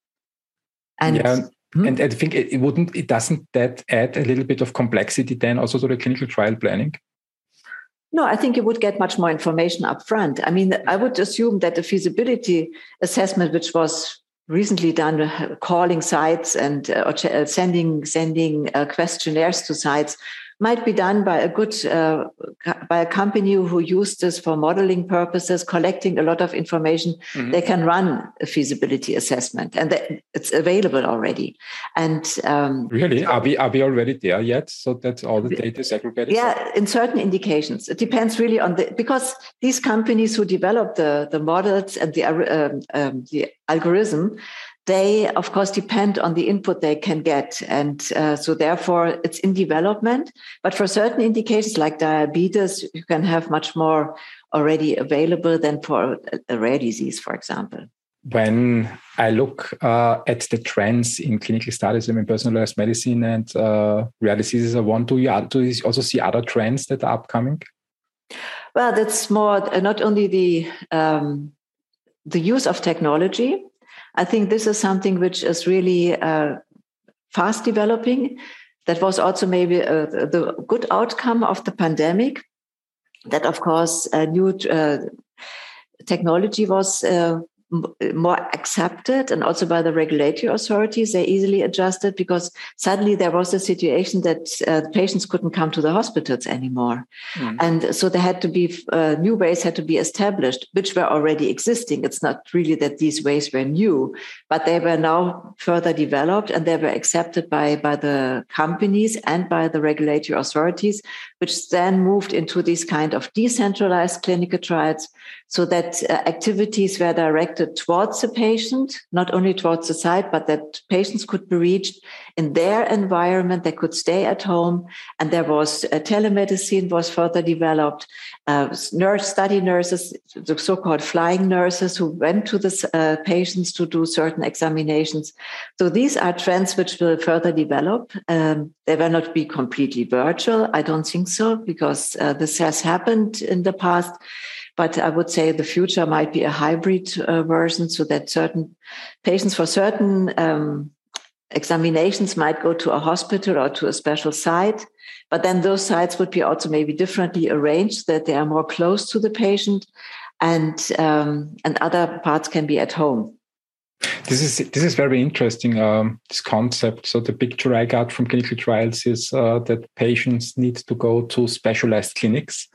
B: And
A: yeah,
B: hmm?
A: and I think it, it wouldn't, it doesn't that add a little bit of complexity then also to the clinical trial planning?
B: No, I think you would get much more information up front. I mean, I would assume that the feasibility assessment, which was recently done, uh, calling sites and uh, or ch- uh, sending sending uh, questionnaires to sites, might be done by a good uh, by a company who used this for modeling purposes, collecting a lot of information. Mm-hmm. They can run a feasibility assessment, and they, it's available already. And um,
A: really, are we are we already there yet? So that all the data is aggregated.
B: Yeah, in certain indications, it depends really on the because these companies who develop the the models and the um, um, the algorithm, they, of course, depend on the input they can get. And uh, so therefore, it's in development. But for certain indications like diabetes, you can have much more already available than for a rare disease, for example.
A: When I look uh, at the trends in clinical studies, I mean, personalized medicine and uh, rare diseases are one. Do you, do you also see other trends that are upcoming?
B: Well, that's more not only the um, the use of technology. I think this is something which is really uh, fast developing. That was also maybe uh, the good outcome of the pandemic. That, of course, uh, new uh, technology was uh, more accepted, and also by the regulatory authorities, they easily adjusted, because suddenly there was a situation that uh, patients couldn't come to the hospitals anymore. Mm. And so there had to be, uh, new ways had to be established, which were already existing. It's not really that these ways were new, but they were now further developed, and they were accepted by, by the companies and by the regulatory authorities, which then moved into these kind of decentralized clinical trials, so that uh, activities were directed towards the patient, not only towards the site, but that patients could be reached in their environment. They could stay at home, and there was uh, telemedicine was further developed. Uh, nurse study nurses, the so-called flying nurses, who went to the uh, patients to do certain examinations. So these are trends which will further develop. Um, they will not be completely virtual. I don't think so, because uh, this has happened in the past. But I would say the future might be a hybrid uh, version, so that certain patients for certain um, examinations might go to a hospital or to a special site. But then those sites would be also maybe differently arranged, that they are more close to the patient, and um, and other parts can be at home.
A: This is this is very interesting, um, this concept. So the picture I got from clinical trials is uh, that patients need to go to specialized clinics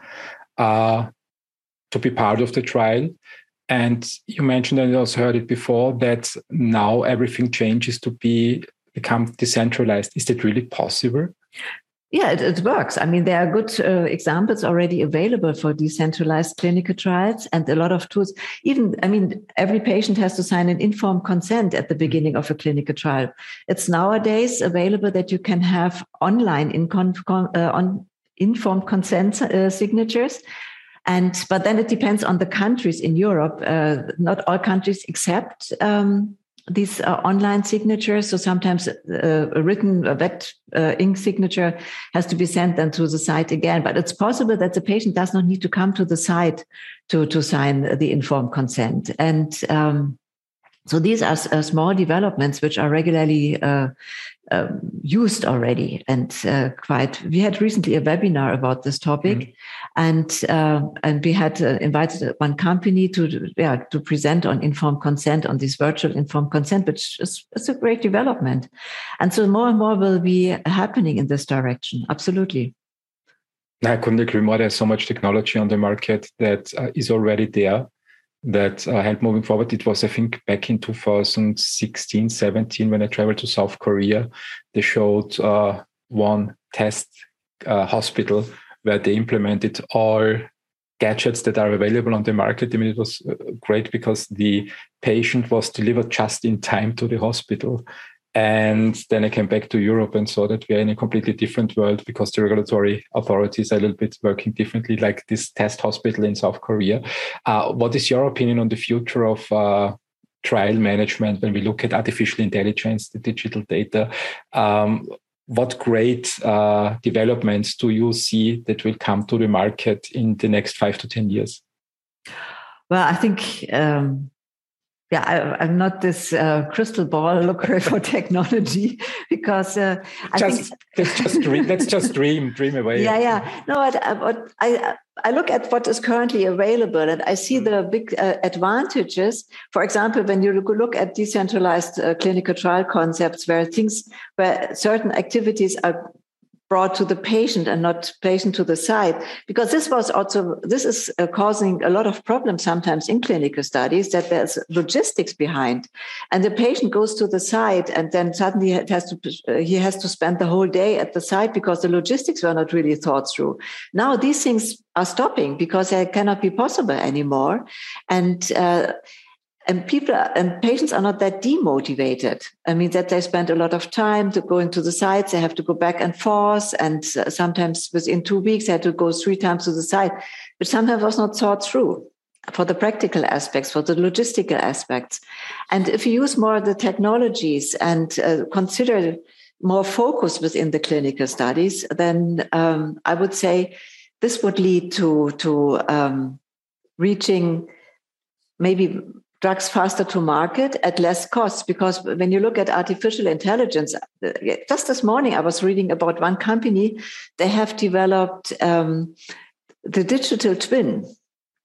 A: Uh, to be part of the trial. And you mentioned, and I also heard it before, that now everything changes to be become decentralized. Is that really possible?
B: Yeah, it, it works. I mean, there are good uh, examples already available for decentralized clinical trials, and a lot of tools. Even, I mean, every patient has to sign an informed consent at the beginning of a clinical trial. It's nowadays available that you can have online in con, uh, on informed consent uh, signatures. And but then it depends on the countries in Europe. Uh, not all countries accept um, these uh, online signatures. So sometimes uh, a written a wet uh, ink signature has to be sent then to the site again. But it's possible that the patient does not need to come to the site to to sign the informed consent. And um, so these are uh, small developments which are regularly uh, uh, used already, and uh, quite. We had recently a webinar about this topic, mm-hmm. and uh, and we had uh, invited one company to yeah to present on informed consent, on this virtual informed consent, which is it's a great development, and so more and more will be happening in this direction. Absolutely.
A: I couldn't agree more. There's so much technology on the market that uh, is already there. That uh, and moving forward, it was, I think, back in two thousand sixteen, seventeen, when I traveled to South Korea, they showed uh, one test uh, hospital where they implemented all gadgets that are available on the market. I mean, it was great because the patient was delivered just in time to the hospital. And then I came back to Europe and saw that we are in a completely different world because the regulatory authorities are a little bit working differently, like this test hospital in South Korea. Uh, what is your opinion on the future of uh, trial management when we look at artificial intelligence, the digital data? Um, what great uh, developments do you see that will come to the market in the next five to ten years?
B: Well, I think... Um... Yeah, I, I'm not this uh, crystal ball looker for technology because uh, I
A: just,
B: think
A: let's just dream. Let's just dream, dream away.
B: Yeah, yeah. No, I, I I look at what is currently available, and I see the big uh, advantages. For example, when you look at decentralized uh, clinical trial concepts, where things, where certain activities are brought to the patient and not patient to the site, because this was also, this is uh, causing a lot of problems sometimes in clinical studies, that there's logistics behind, and the patient goes to the site and then suddenly it has to, uh, he has to spend the whole day at the site because the logistics were not really thought through. Now these things are stopping because they cannot be possible anymore. And, uh, And people and patients are not that demotivated. I mean, that they spend a lot of time to go into the sites. They have to go back and forth. And sometimes within two weeks, they had to go three times to the site, which sometimes was not thought through for the practical aspects, for the logistical aspects. And if you use more of the technologies and uh, consider more focus within the clinical studies, then um, I would say this would lead to, to um, reaching maybe drugs faster to market at less costs, because when you look at artificial intelligence, just this morning I was reading about one company. They have developed um, the digital twin.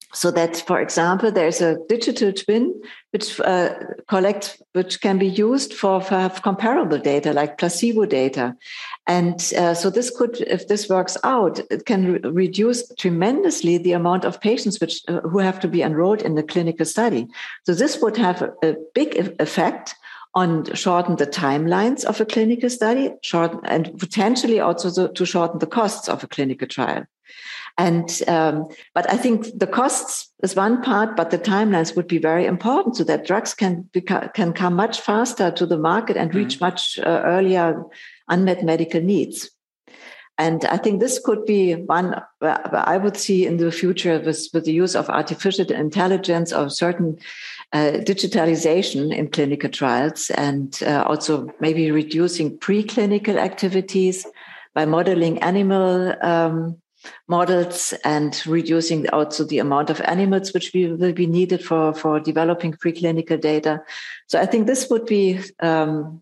B: So that, for example, there's a digital twin which uh, collects, which can be used for, for comparable data like placebo data. And uh, so this could, if this works out, it can re- reduce tremendously the amount of patients which uh, who have to be enrolled in the clinical study. So this would have a, a big effect on shorten the timelines of a clinical study, shorten, and potentially also to, to shorten the costs of a clinical trial. And um, but I think the costs is one part, but the timelines would be very important so that drugs can beca- can come much faster to the market and reach mm-hmm. much uh, earlier unmet medical needs. And I think this could be one I would see in the future with, with the use of artificial intelligence or certain uh, digitalization in clinical trials, and uh, also maybe reducing preclinical activities by modeling animal um, models and reducing also the amount of animals which we, will be needed for, for developing preclinical data. So I think this would be um,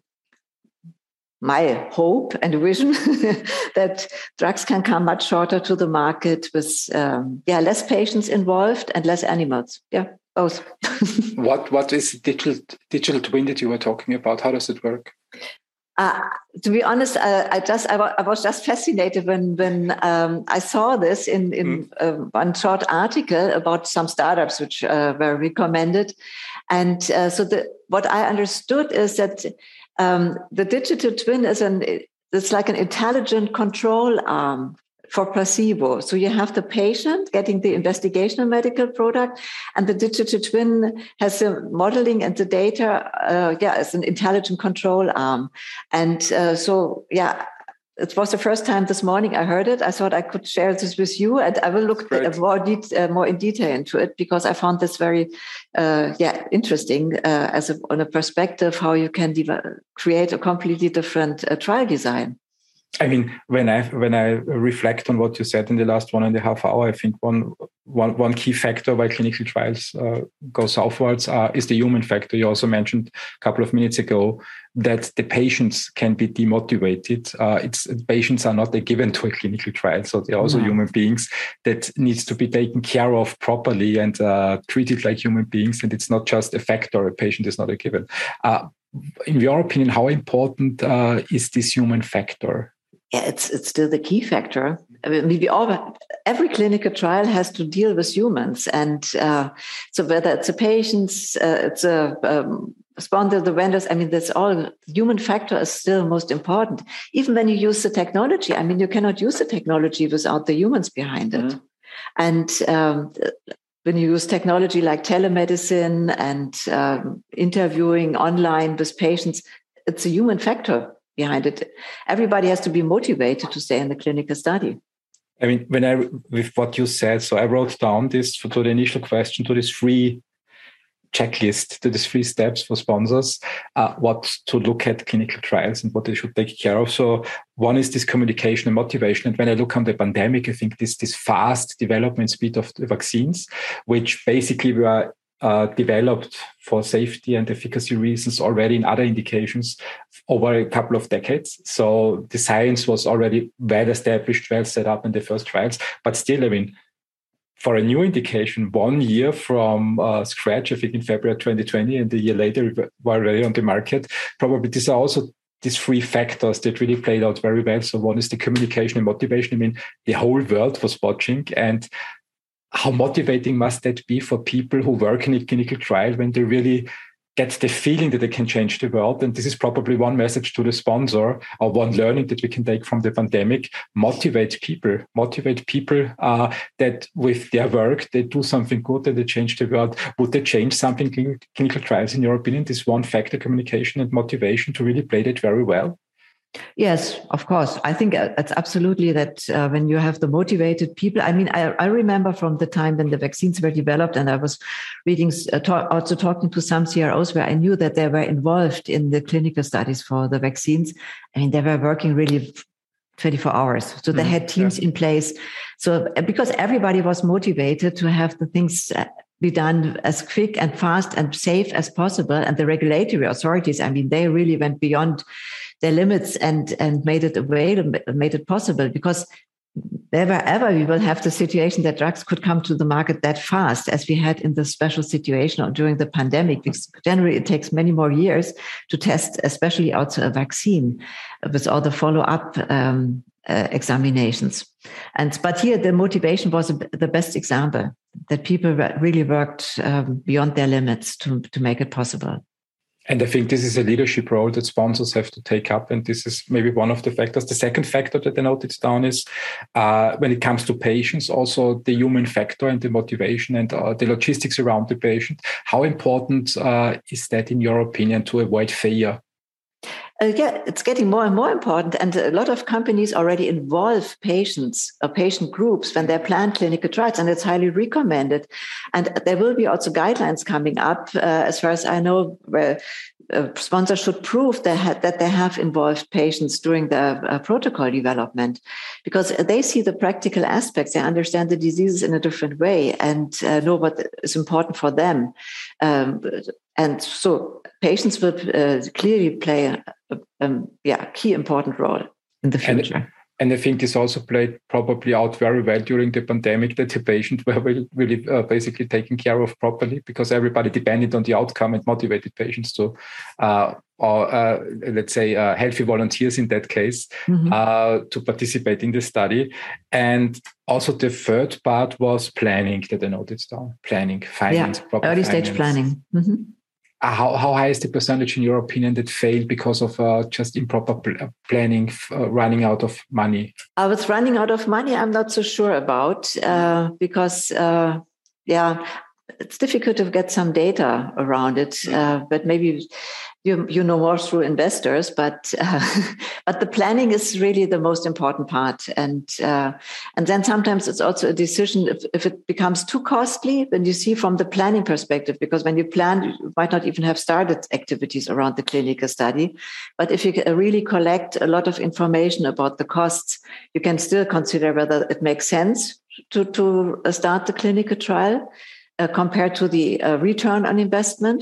B: my hope and vision that drugs can come much shorter to the market with um, yeah less patients involved and less animals. Yeah, both.
A: what what is digital digital twin that you were talking about? How does it work?
B: Uh, to be honest, uh, I just I, w- I was just fascinated when when um, I saw this in in mm. uh, one short article about some startups which uh, were recommended, and uh, so the what I understood is that um, the digital twin is an it's like an intelligent control arm for placebo. So you have the patient getting the investigational medical product, and the digital twin has the modeling and the data. Uh, yeah, it's an intelligent control arm. And uh, so, yeah, it was the first time this morning I heard it. I thought I could share this with you, and I will look more, de- uh, more in detail into it because I found this very, uh, yeah, interesting uh, as a, on a perspective how you can de- create a completely different uh, trial design.
A: I mean, when I when I reflect on what you said in the last one and a half hour, I think one one one key factor why clinical trials uh, go southwards uh, is the human factor. You also mentioned a couple of minutes ago that the patients can be demotivated. Uh, it's patients are not a given to a clinical trial, so they're also no. human beings that needs to be taken care of properly and uh, treated like human beings. And it's not just a factor. A patient is not a given. Uh, in your opinion, how important uh, is this human factor?
B: Yeah, it's it's still the key factor. I mean, we all, every clinical trial has to deal with humans, and uh, so whether it's a patients, uh, it's a um, sponsor, the vendors. I mean, that's all. Human factor is still most important. Even when you use the technology, I mean, you cannot use the technology without the humans behind it. Mm-hmm. And um, when you use technology like telemedicine and um, interviewing online with patients, it's a human factor behind it. Everybody has to be motivated to stay in the clinical study.
A: I mean, when I, with what you said, so I wrote down this to the initial question, to this free checklist, to these three steps for sponsors, uh, what to look at clinical trials and what they should take care of. So one is this communication and motivation. And when I look on the pandemic, I think this, this fast development speed of the vaccines, which basically were Uh, developed for safety and efficacy reasons already in other indications over a couple of decades. So the science was already well established, well set up in the first trials. But still, I mean, for a new indication, one year from uh, scratch, I think in February twenty twenty, and a year later, we were already on the market. Probably these are also these three factors that really played out very well. So one is the communication and motivation. I mean, the whole world was watching, and how motivating must that be for people who work in a clinical trial when they really get the feeling that they can change the world? And this is probably one message to the sponsor, or one learning that we can take from the pandemic: motivate people, motivate people uh, that with their work, they do something good and they change the world. Would they change something in clinical trials, in your opinion, this one factor, communication and motivation, to really play that very well?
B: Yes, of course. I think it's absolutely that uh, when you have the motivated people, I mean, I, I remember from the time when the vaccines were developed, and I was reading, uh, talk, also talking to some C R Os where I knew that they were involved in the clinical studies for the vaccines. I mean, they were working really twenty-four hours. So they mm-hmm. had teams yeah. in place. So because everybody was motivated to have the things be done as quick and fast and safe as possible. And the regulatory authorities, I mean, they really went beyond their limits and, and made it available, made it possible, because never ever we will have the situation that drugs could come to the market that fast as we had in the special situation or during the pandemic, because generally it takes many more years to test, especially also a vaccine with all the follow-up um, uh, examinations. And but here the motivation was the best example, that people really worked um, beyond their limits to, to make it possible.
A: And I think this is a leadership role that sponsors have to take up. And this is maybe one of the factors. The second factor that I noted down is uh, when it comes to patients, also the human factor and the motivation and uh, the logistics around the patient. How important uh, is that, in your opinion, to avoid failure?
B: Uh, yeah, it's getting more and more important. And a lot of companies already involve patients or patient groups when they plan clinical trials, and it's highly recommended. And there will be also guidelines coming up, uh, as far as I know, where uh, sponsors should prove they ha- that they have involved patients during the uh, protocol development, because they see the practical aspects. They understand the diseases in a different way and uh, know what is important for them. Um, and so patients will uh, clearly play a, a, a yeah, key important role in the future.
A: And, and I think this also played probably out very well during the pandemic, that the patients were really, really uh, basically taken care of properly, because everybody depended on the outcome and motivated patients to, uh, or uh, let's say, uh, healthy volunteers in that case, mm-hmm. uh, to participate in the study. And also the third part was planning, that I noted down. Planning, finance,
B: yeah,
A: proper
B: early
A: finance.
B: stage planning. Mm-hmm.
A: How, how high is the percentage, in your opinion, that failed because of uh, just improper pl- planning, uh, running out of money?
B: I was running out of money. I'm not so sure about uh, because, uh, yeah, it's difficult to get some data around it. Uh, but maybe you you know more through investors. But uh, but the planning is really the most important part. And uh, and then sometimes it's also a decision if, if it becomes too costly. When you see from the planning perspective, because when you plan, you might not even have started activities around the clinical study. But if you really collect a lot of information about the costs, you can still consider whether it makes sense to to start the clinical trial. Uh, compared to the uh, return on investment,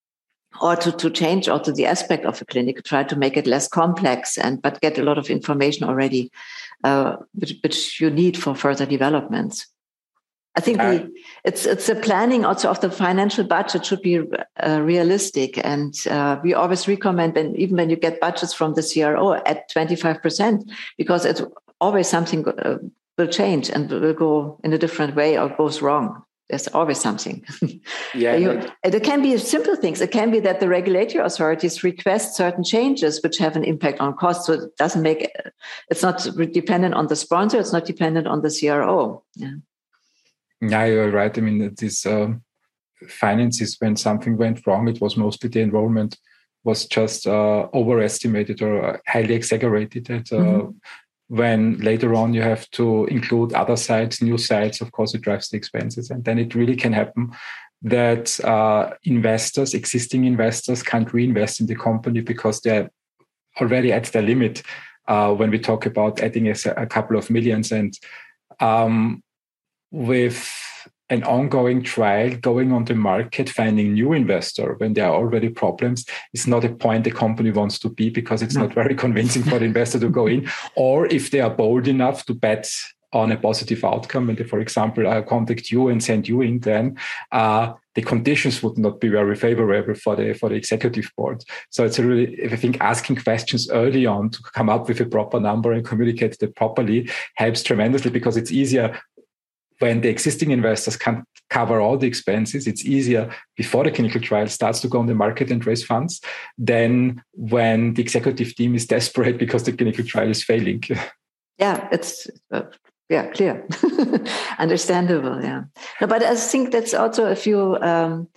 B: or to, to change also the aspect of a clinical trial to make it less complex and but get a lot of information already, uh, which, which you need for further developments. I think uh, the, it's it's the planning also of the financial budget should be uh, realistic, and uh, we always recommend, and even when you get budgets from the C R O, at twenty-five percent, because it's always something uh, will change and will go in a different way or goes wrong. There's always something.
A: Yeah,
B: you, it can be simple things. It can be that the regulatory authorities request certain changes which have an impact on costs. So it doesn't make, it's not dependent on the sponsor. It's not dependent on the C R O. Yeah,
A: yeah, you're right. I mean, this um, finances, when something went wrong, it was mostly the enrollment was just uh, overestimated or highly exaggerated. And, uh, mm-hmm. When later on you have to include other sites, new sites, of course, it drives the expenses. And then it really can happen that uh, investors, existing investors, can't reinvest in the company because they're already at their limit uh, when we talk about adding a, a couple of millions. And um, with an ongoing trial, going on the market, finding new investor when there are already problems is not a point the company wants to be, because it's no. not very convincing for the investor to go in. Or if they are bold enough to bet on a positive outcome, and they, for example, I contact you and send you in, then uh, the conditions would not be very favorable for the for the executive board. So it's a really, I think, asking questions early on to come up with a proper number and communicate it properly helps tremendously, because it's easier when the existing investors can't cover all the expenses. It's easier before the clinical trial starts to go on the market and raise funds than when the executive team is desperate because the clinical trial is failing.
B: Yeah, it's uh, yeah clear, understandable. Yeah, no, but I think that's also a few. Um,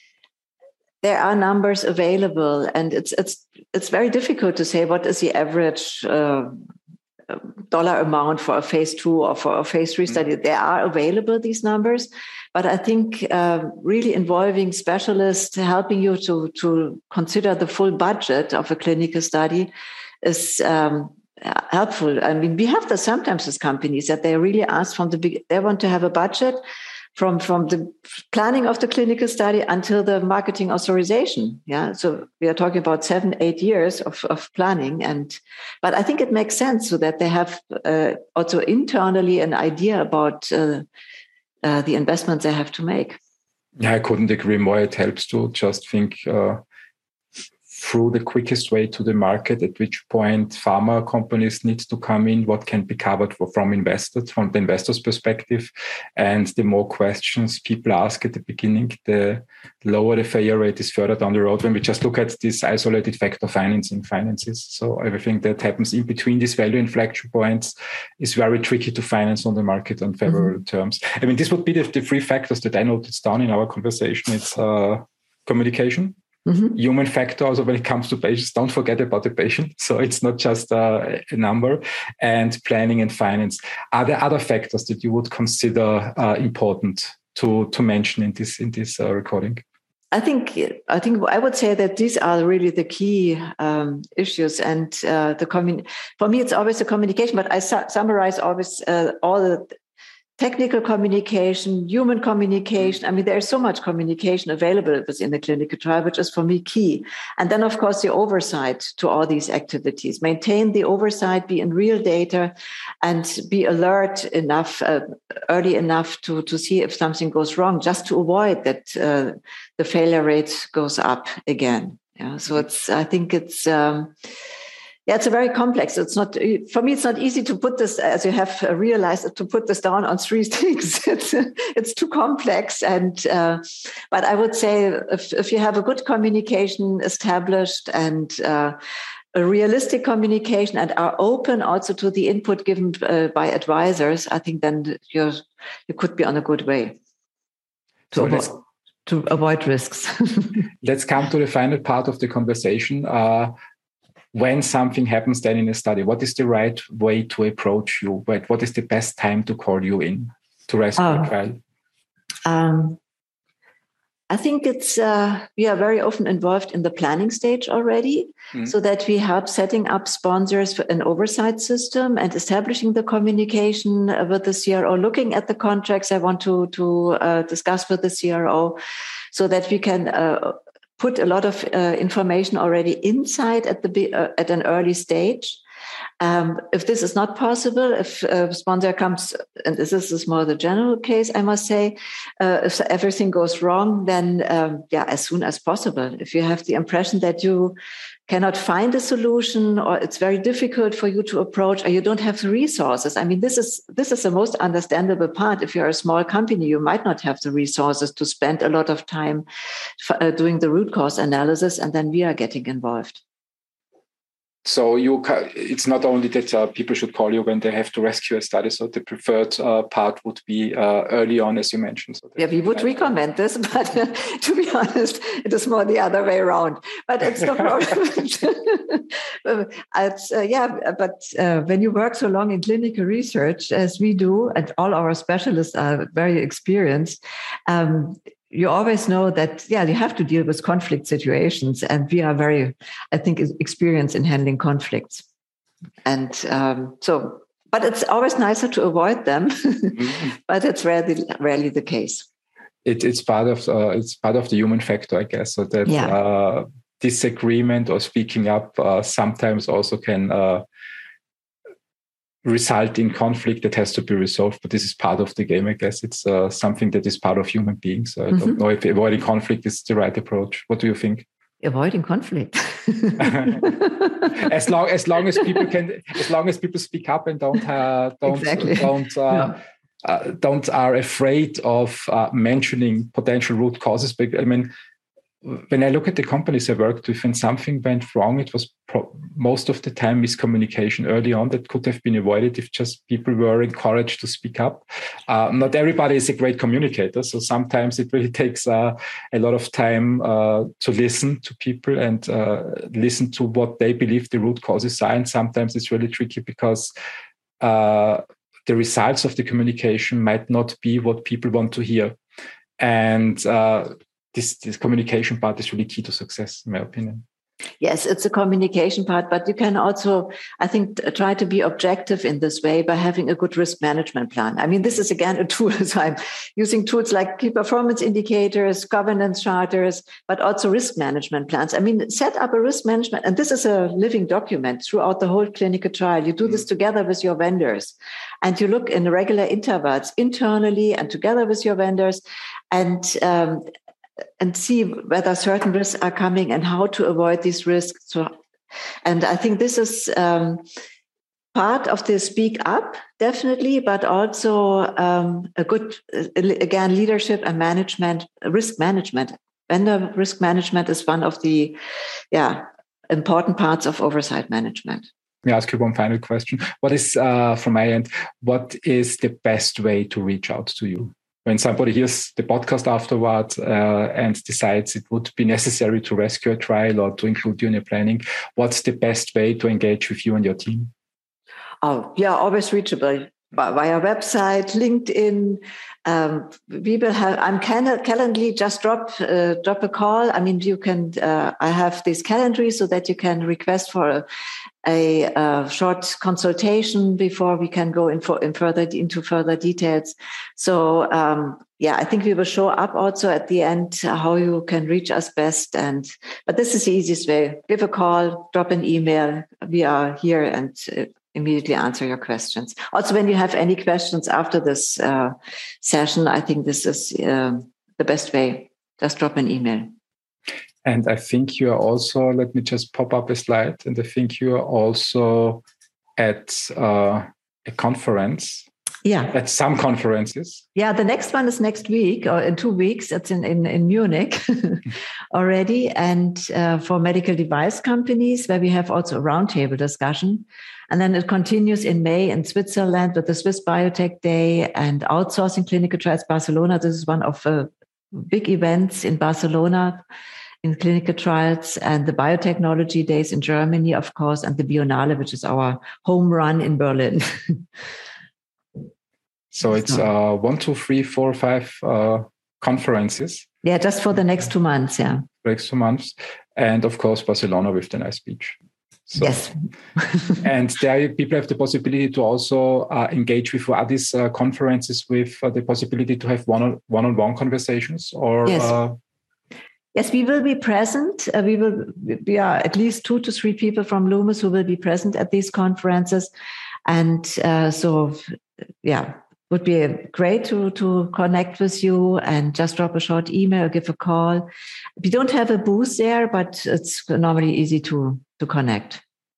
B: there are numbers available, and it's it's it's very difficult to say what is the average Uh, dollar amount for a phase two or for a phase three study. They are available, these numbers, but I think uh, really involving specialists, helping you to, to consider the full budget of a clinical study is um, helpful. I mean, we have this sometimes as companies that they really ask from the big, they want to have a budget, from from the planning of the clinical study until the marketing authorization. Yeah, so we are talking about seven, eight years of, of planning, and but I think it makes sense so that they have uh, also internally an idea about uh, uh, the investments they have to make.
A: Yeah, I couldn't agree more. It helps to just think uh, through the quickest way to the market, at which point pharma companies need to come in, what can be covered for, from investors, from the investor's perspective. And the more questions people ask at the beginning, the lower the failure rate is further down the road when we just look at this isolated factor financing finances. So everything that happens in between these value inflection points is very tricky to finance on the market on favorable mm-hmm. terms. I mean, this would be the, the three factors that I noted down in our conversation. It's uh, communication, Mm-hmm. human factor. Also, when it comes to patients, don't forget about the patient. So it's not just uh, a number. And planning and finance. Are there other factors that you would consider uh, important to to mention in this in this uh, recording?
B: I think I think I would say that these are really the key um, issues. And uh, the commun- for me, it's always the communication. But I su- summarize always uh, all the technical communication, human communication. I mean, there's so much communication available within the clinical trial, which is for me key. And then, of course, the oversight to all these activities. Maintain the oversight, be in real data, and be alert enough, uh, early enough to, to see if something goes wrong, just to avoid that uh, the failure rate goes up again. Yeah. So it's, I think it's, um, Yeah, it's a very complex. It's not, for me, it's not easy to put this, as you have realized, to put this down on three things. It's, it's too complex. And, uh, but I would say if, if you have a good communication established and uh, a realistic communication and are open also to the input given uh, by advisors, I think then you're, you could be on a good way to, so avoid, to avoid risks.
A: Let's come to the final part of the conversation. Uh, When something happens then in a study, what is the right way to approach you? What is the best time to call you in to rescue
B: uh,
A: a trial?
B: Um, I think it's uh, we are very often involved in the planning stage already, mm-hmm. so that we help setting up sponsors for an oversight system and establishing the communication with the C R O, looking at the contracts I want to, to uh, discuss with the C R O, so that we can uh, put a lot of uh, information already inside at the uh, at an early stage. Um, if this is not possible, if a sponsor comes, and this is more the general case, I must say, uh, if everything goes wrong, then um, yeah, as soon as possible. If you have the impression that you cannot find a solution, or it's very difficult for you to approach, or you don't have the resources. I mean, this is this is the most understandable part. If you're a small company, you might not have the resources to spend a lot of time for, uh, doing the root cause analysis, and then we are getting involved.
A: So you, it's not only that uh, people should call you when they have to rescue a study. So the preferred uh, part would be uh, early on, as you mentioned. So
B: yeah, we would recommend this, but uh, to be honest, it is more the other way around. But it's no problem. it's, uh, yeah, but uh, when you work so long in clinical research, as we do, and all our specialists are very experienced, um, you always know that, yeah, you have to deal with conflict situations. And we are very, I think, experienced in handling conflicts. And um, so, but it's always nicer to avoid them, mm-hmm. but it's rarely, rarely the case.
A: It, it's part of uh, it's part of the human factor, I guess. So that yeah. uh, disagreement or speaking up uh, sometimes also can uh, result in conflict that has to be resolved, but this is part of the game. I guess it's uh, something that is part of human beings. So I mm-hmm. don't know if avoiding conflict is the right approach. What do you think?
B: Avoiding conflict.
A: as long as long as people can, as long as people speak up and don't uh, don't
B: exactly.
A: don't uh, no. uh, don't are afraid of uh, mentioning potential root causes. But I mean, when I look at the companies I worked with, and something went wrong, it was pro- most of the time miscommunication early on that could have been avoided if just people were encouraged to speak up. Uh, not everybody is a great communicator, so sometimes it really takes uh, a lot of time uh, to listen to people and uh, listen to what they believe the root causes are. And sometimes it's really tricky because uh, the results of the communication might not be what people want to hear. And uh, This, this communication part is really key to success, in my opinion.
B: Yes, it's a communication part, but you can also, I think, try to be objective in this way by having a good risk management plan. I mean, this is again a tool. So I'm using tools like key performance indicators, governance charters, but also risk management plans. I mean, set up a risk management, and this is a living document throughout the whole clinical trial. You do this together with your vendors, and you look in regular intervals internally and together with your vendors, and um, and see whether certain risks are coming and how to avoid these risks. So, and I think this is um, part of the speak up, definitely, but also um, a good, again, leadership and management, risk management. Vendor risk management is one of the yeah important parts of oversight management.
A: Let me ask you one final question. What is, uh, from my end, what is the best way to reach out to you? When somebody hears the podcast afterward uh, and decides it would be necessary to rescue a trial or to include you in your planning, what's the best way to engage with you and your team?
B: Oh, yeah, always reachable via website, LinkedIn. Um, we will have. I'm Calendly. Just drop uh, drop a call. I mean, you can. Uh, I have this Calendly so that you can request for a, a, a short consultation before we can go in, for, in further into further details. So um, yeah, I think we will show up also at the end how you can reach us best. And but this is the easiest way. Give a call, drop an email. We are here and uh, immediately answer your questions. Also, when you have any questions after this uh, session, I think this is uh, the best way. Just drop an email.
A: And I think you are also, let me just pop up a slide, and I think you are also at uh, a conference.
B: Yeah.
A: At some conferences.
B: Yeah, the next one is next week or in two weeks. It's in, in, in Munich already. And uh, for medical device companies, where we have also a roundtable discussion. And then it continues in May in Switzerland with the Swiss Biotech Day and Outsourcing Clinical Trials Barcelona. This is one of the big events in Barcelona in clinical trials, and the Biotechnology Days in Germany, of course, and the Biennale, which is our home run in Berlin.
A: So it's uh, one, two, three, four, five uh, conferences.
B: Yeah, just for the next two months, yeah.
A: Next two months. And of course, Barcelona with the nice beach. So,
B: yes.
A: And there people have the possibility to also uh, engage with these uh, conferences with uh, the possibility to have one-on- one-on-one conversations or...
B: Yes.
A: Uh,
B: Yes, we will be present. Uh, we will. We are at least two to three people from Loomis who will be present at these conferences, and uh, so yeah, would be great to to connect with you and just drop a short email or give a call. We don't have a booth there, but it's normally easy to to connect.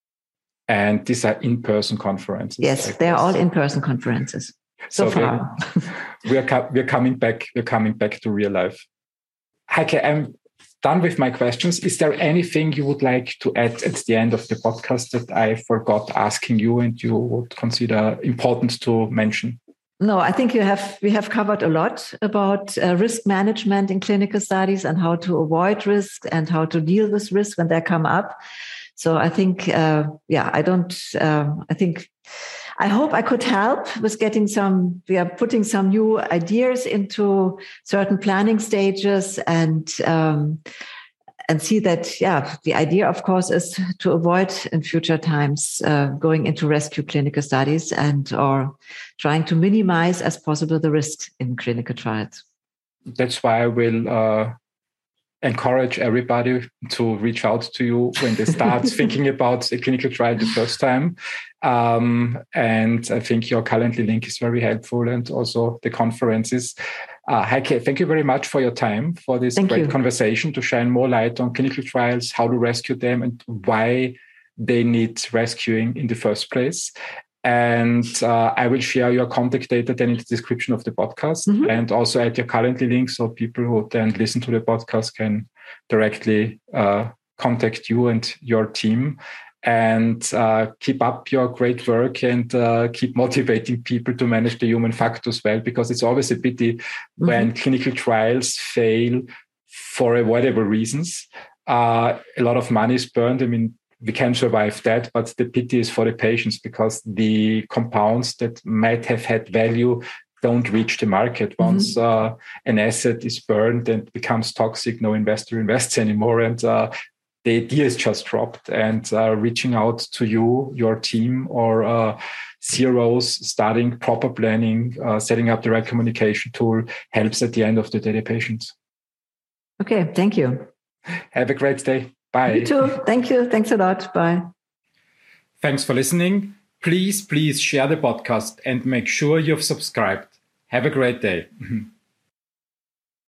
A: And these are in-person conferences.
B: Yes, they are all in-person conferences so, so far.
A: we are we are coming back. We're coming back to real life. Heike, I'm done with my questions. Is there anything you would like to add at the end of the podcast that I forgot asking you and you would consider important to mention?
B: No, I think you have. We have covered a lot about uh, risk management in clinical studies and how to avoid risk and how to deal with risk when they come up. So I think, uh, yeah, I don't. Um, I think. I hope I could help with getting some, we are putting some new ideas into certain planning stages and, um, and see that, yeah, the idea, of course, is to avoid in future times uh, going into rescue clinical studies and or trying to minimize as possible the risks in clinical trials.
A: That's why I will uh, encourage everybody to reach out to you when they start thinking about a clinical trial the first time. Um, and I think your Calendly link is very helpful, and also the conferences. Uh, Heike, thank you very much for your time, for this
B: thank
A: great
B: you.
A: conversation to shine more light on clinical trials, how to rescue them, and why they need rescuing in the first place. And uh, I will share your contact data then in the description of the podcast, mm-hmm. and also add your Calendly link so people who then listen to the podcast can directly uh, contact you and your team. And uh, keep up your great work and uh, keep motivating people to manage the human factors well, because it's always a pity mm-hmm. when clinical trials fail for whatever reasons. Uh, a lot of money is burned. I mean, we can survive that, but the pity is for the patients because the compounds that might have had value don't reach the market. Once mm-hmm. uh, an asset is burned and becomes toxic, no investor invests anymore. And uh, the idea is just dropped, and uh, reaching out to you, your team, or uh, C R Os, starting proper planning, uh, setting up the right communication tool helps at the end of the day the patients.
B: Okay, thank you.
A: Have a great day. Bye.
B: You too. Thank you. Thanks a lot. Bye.
A: Thanks for listening. Please, please share the podcast and make sure you've subscribed. Have a great day.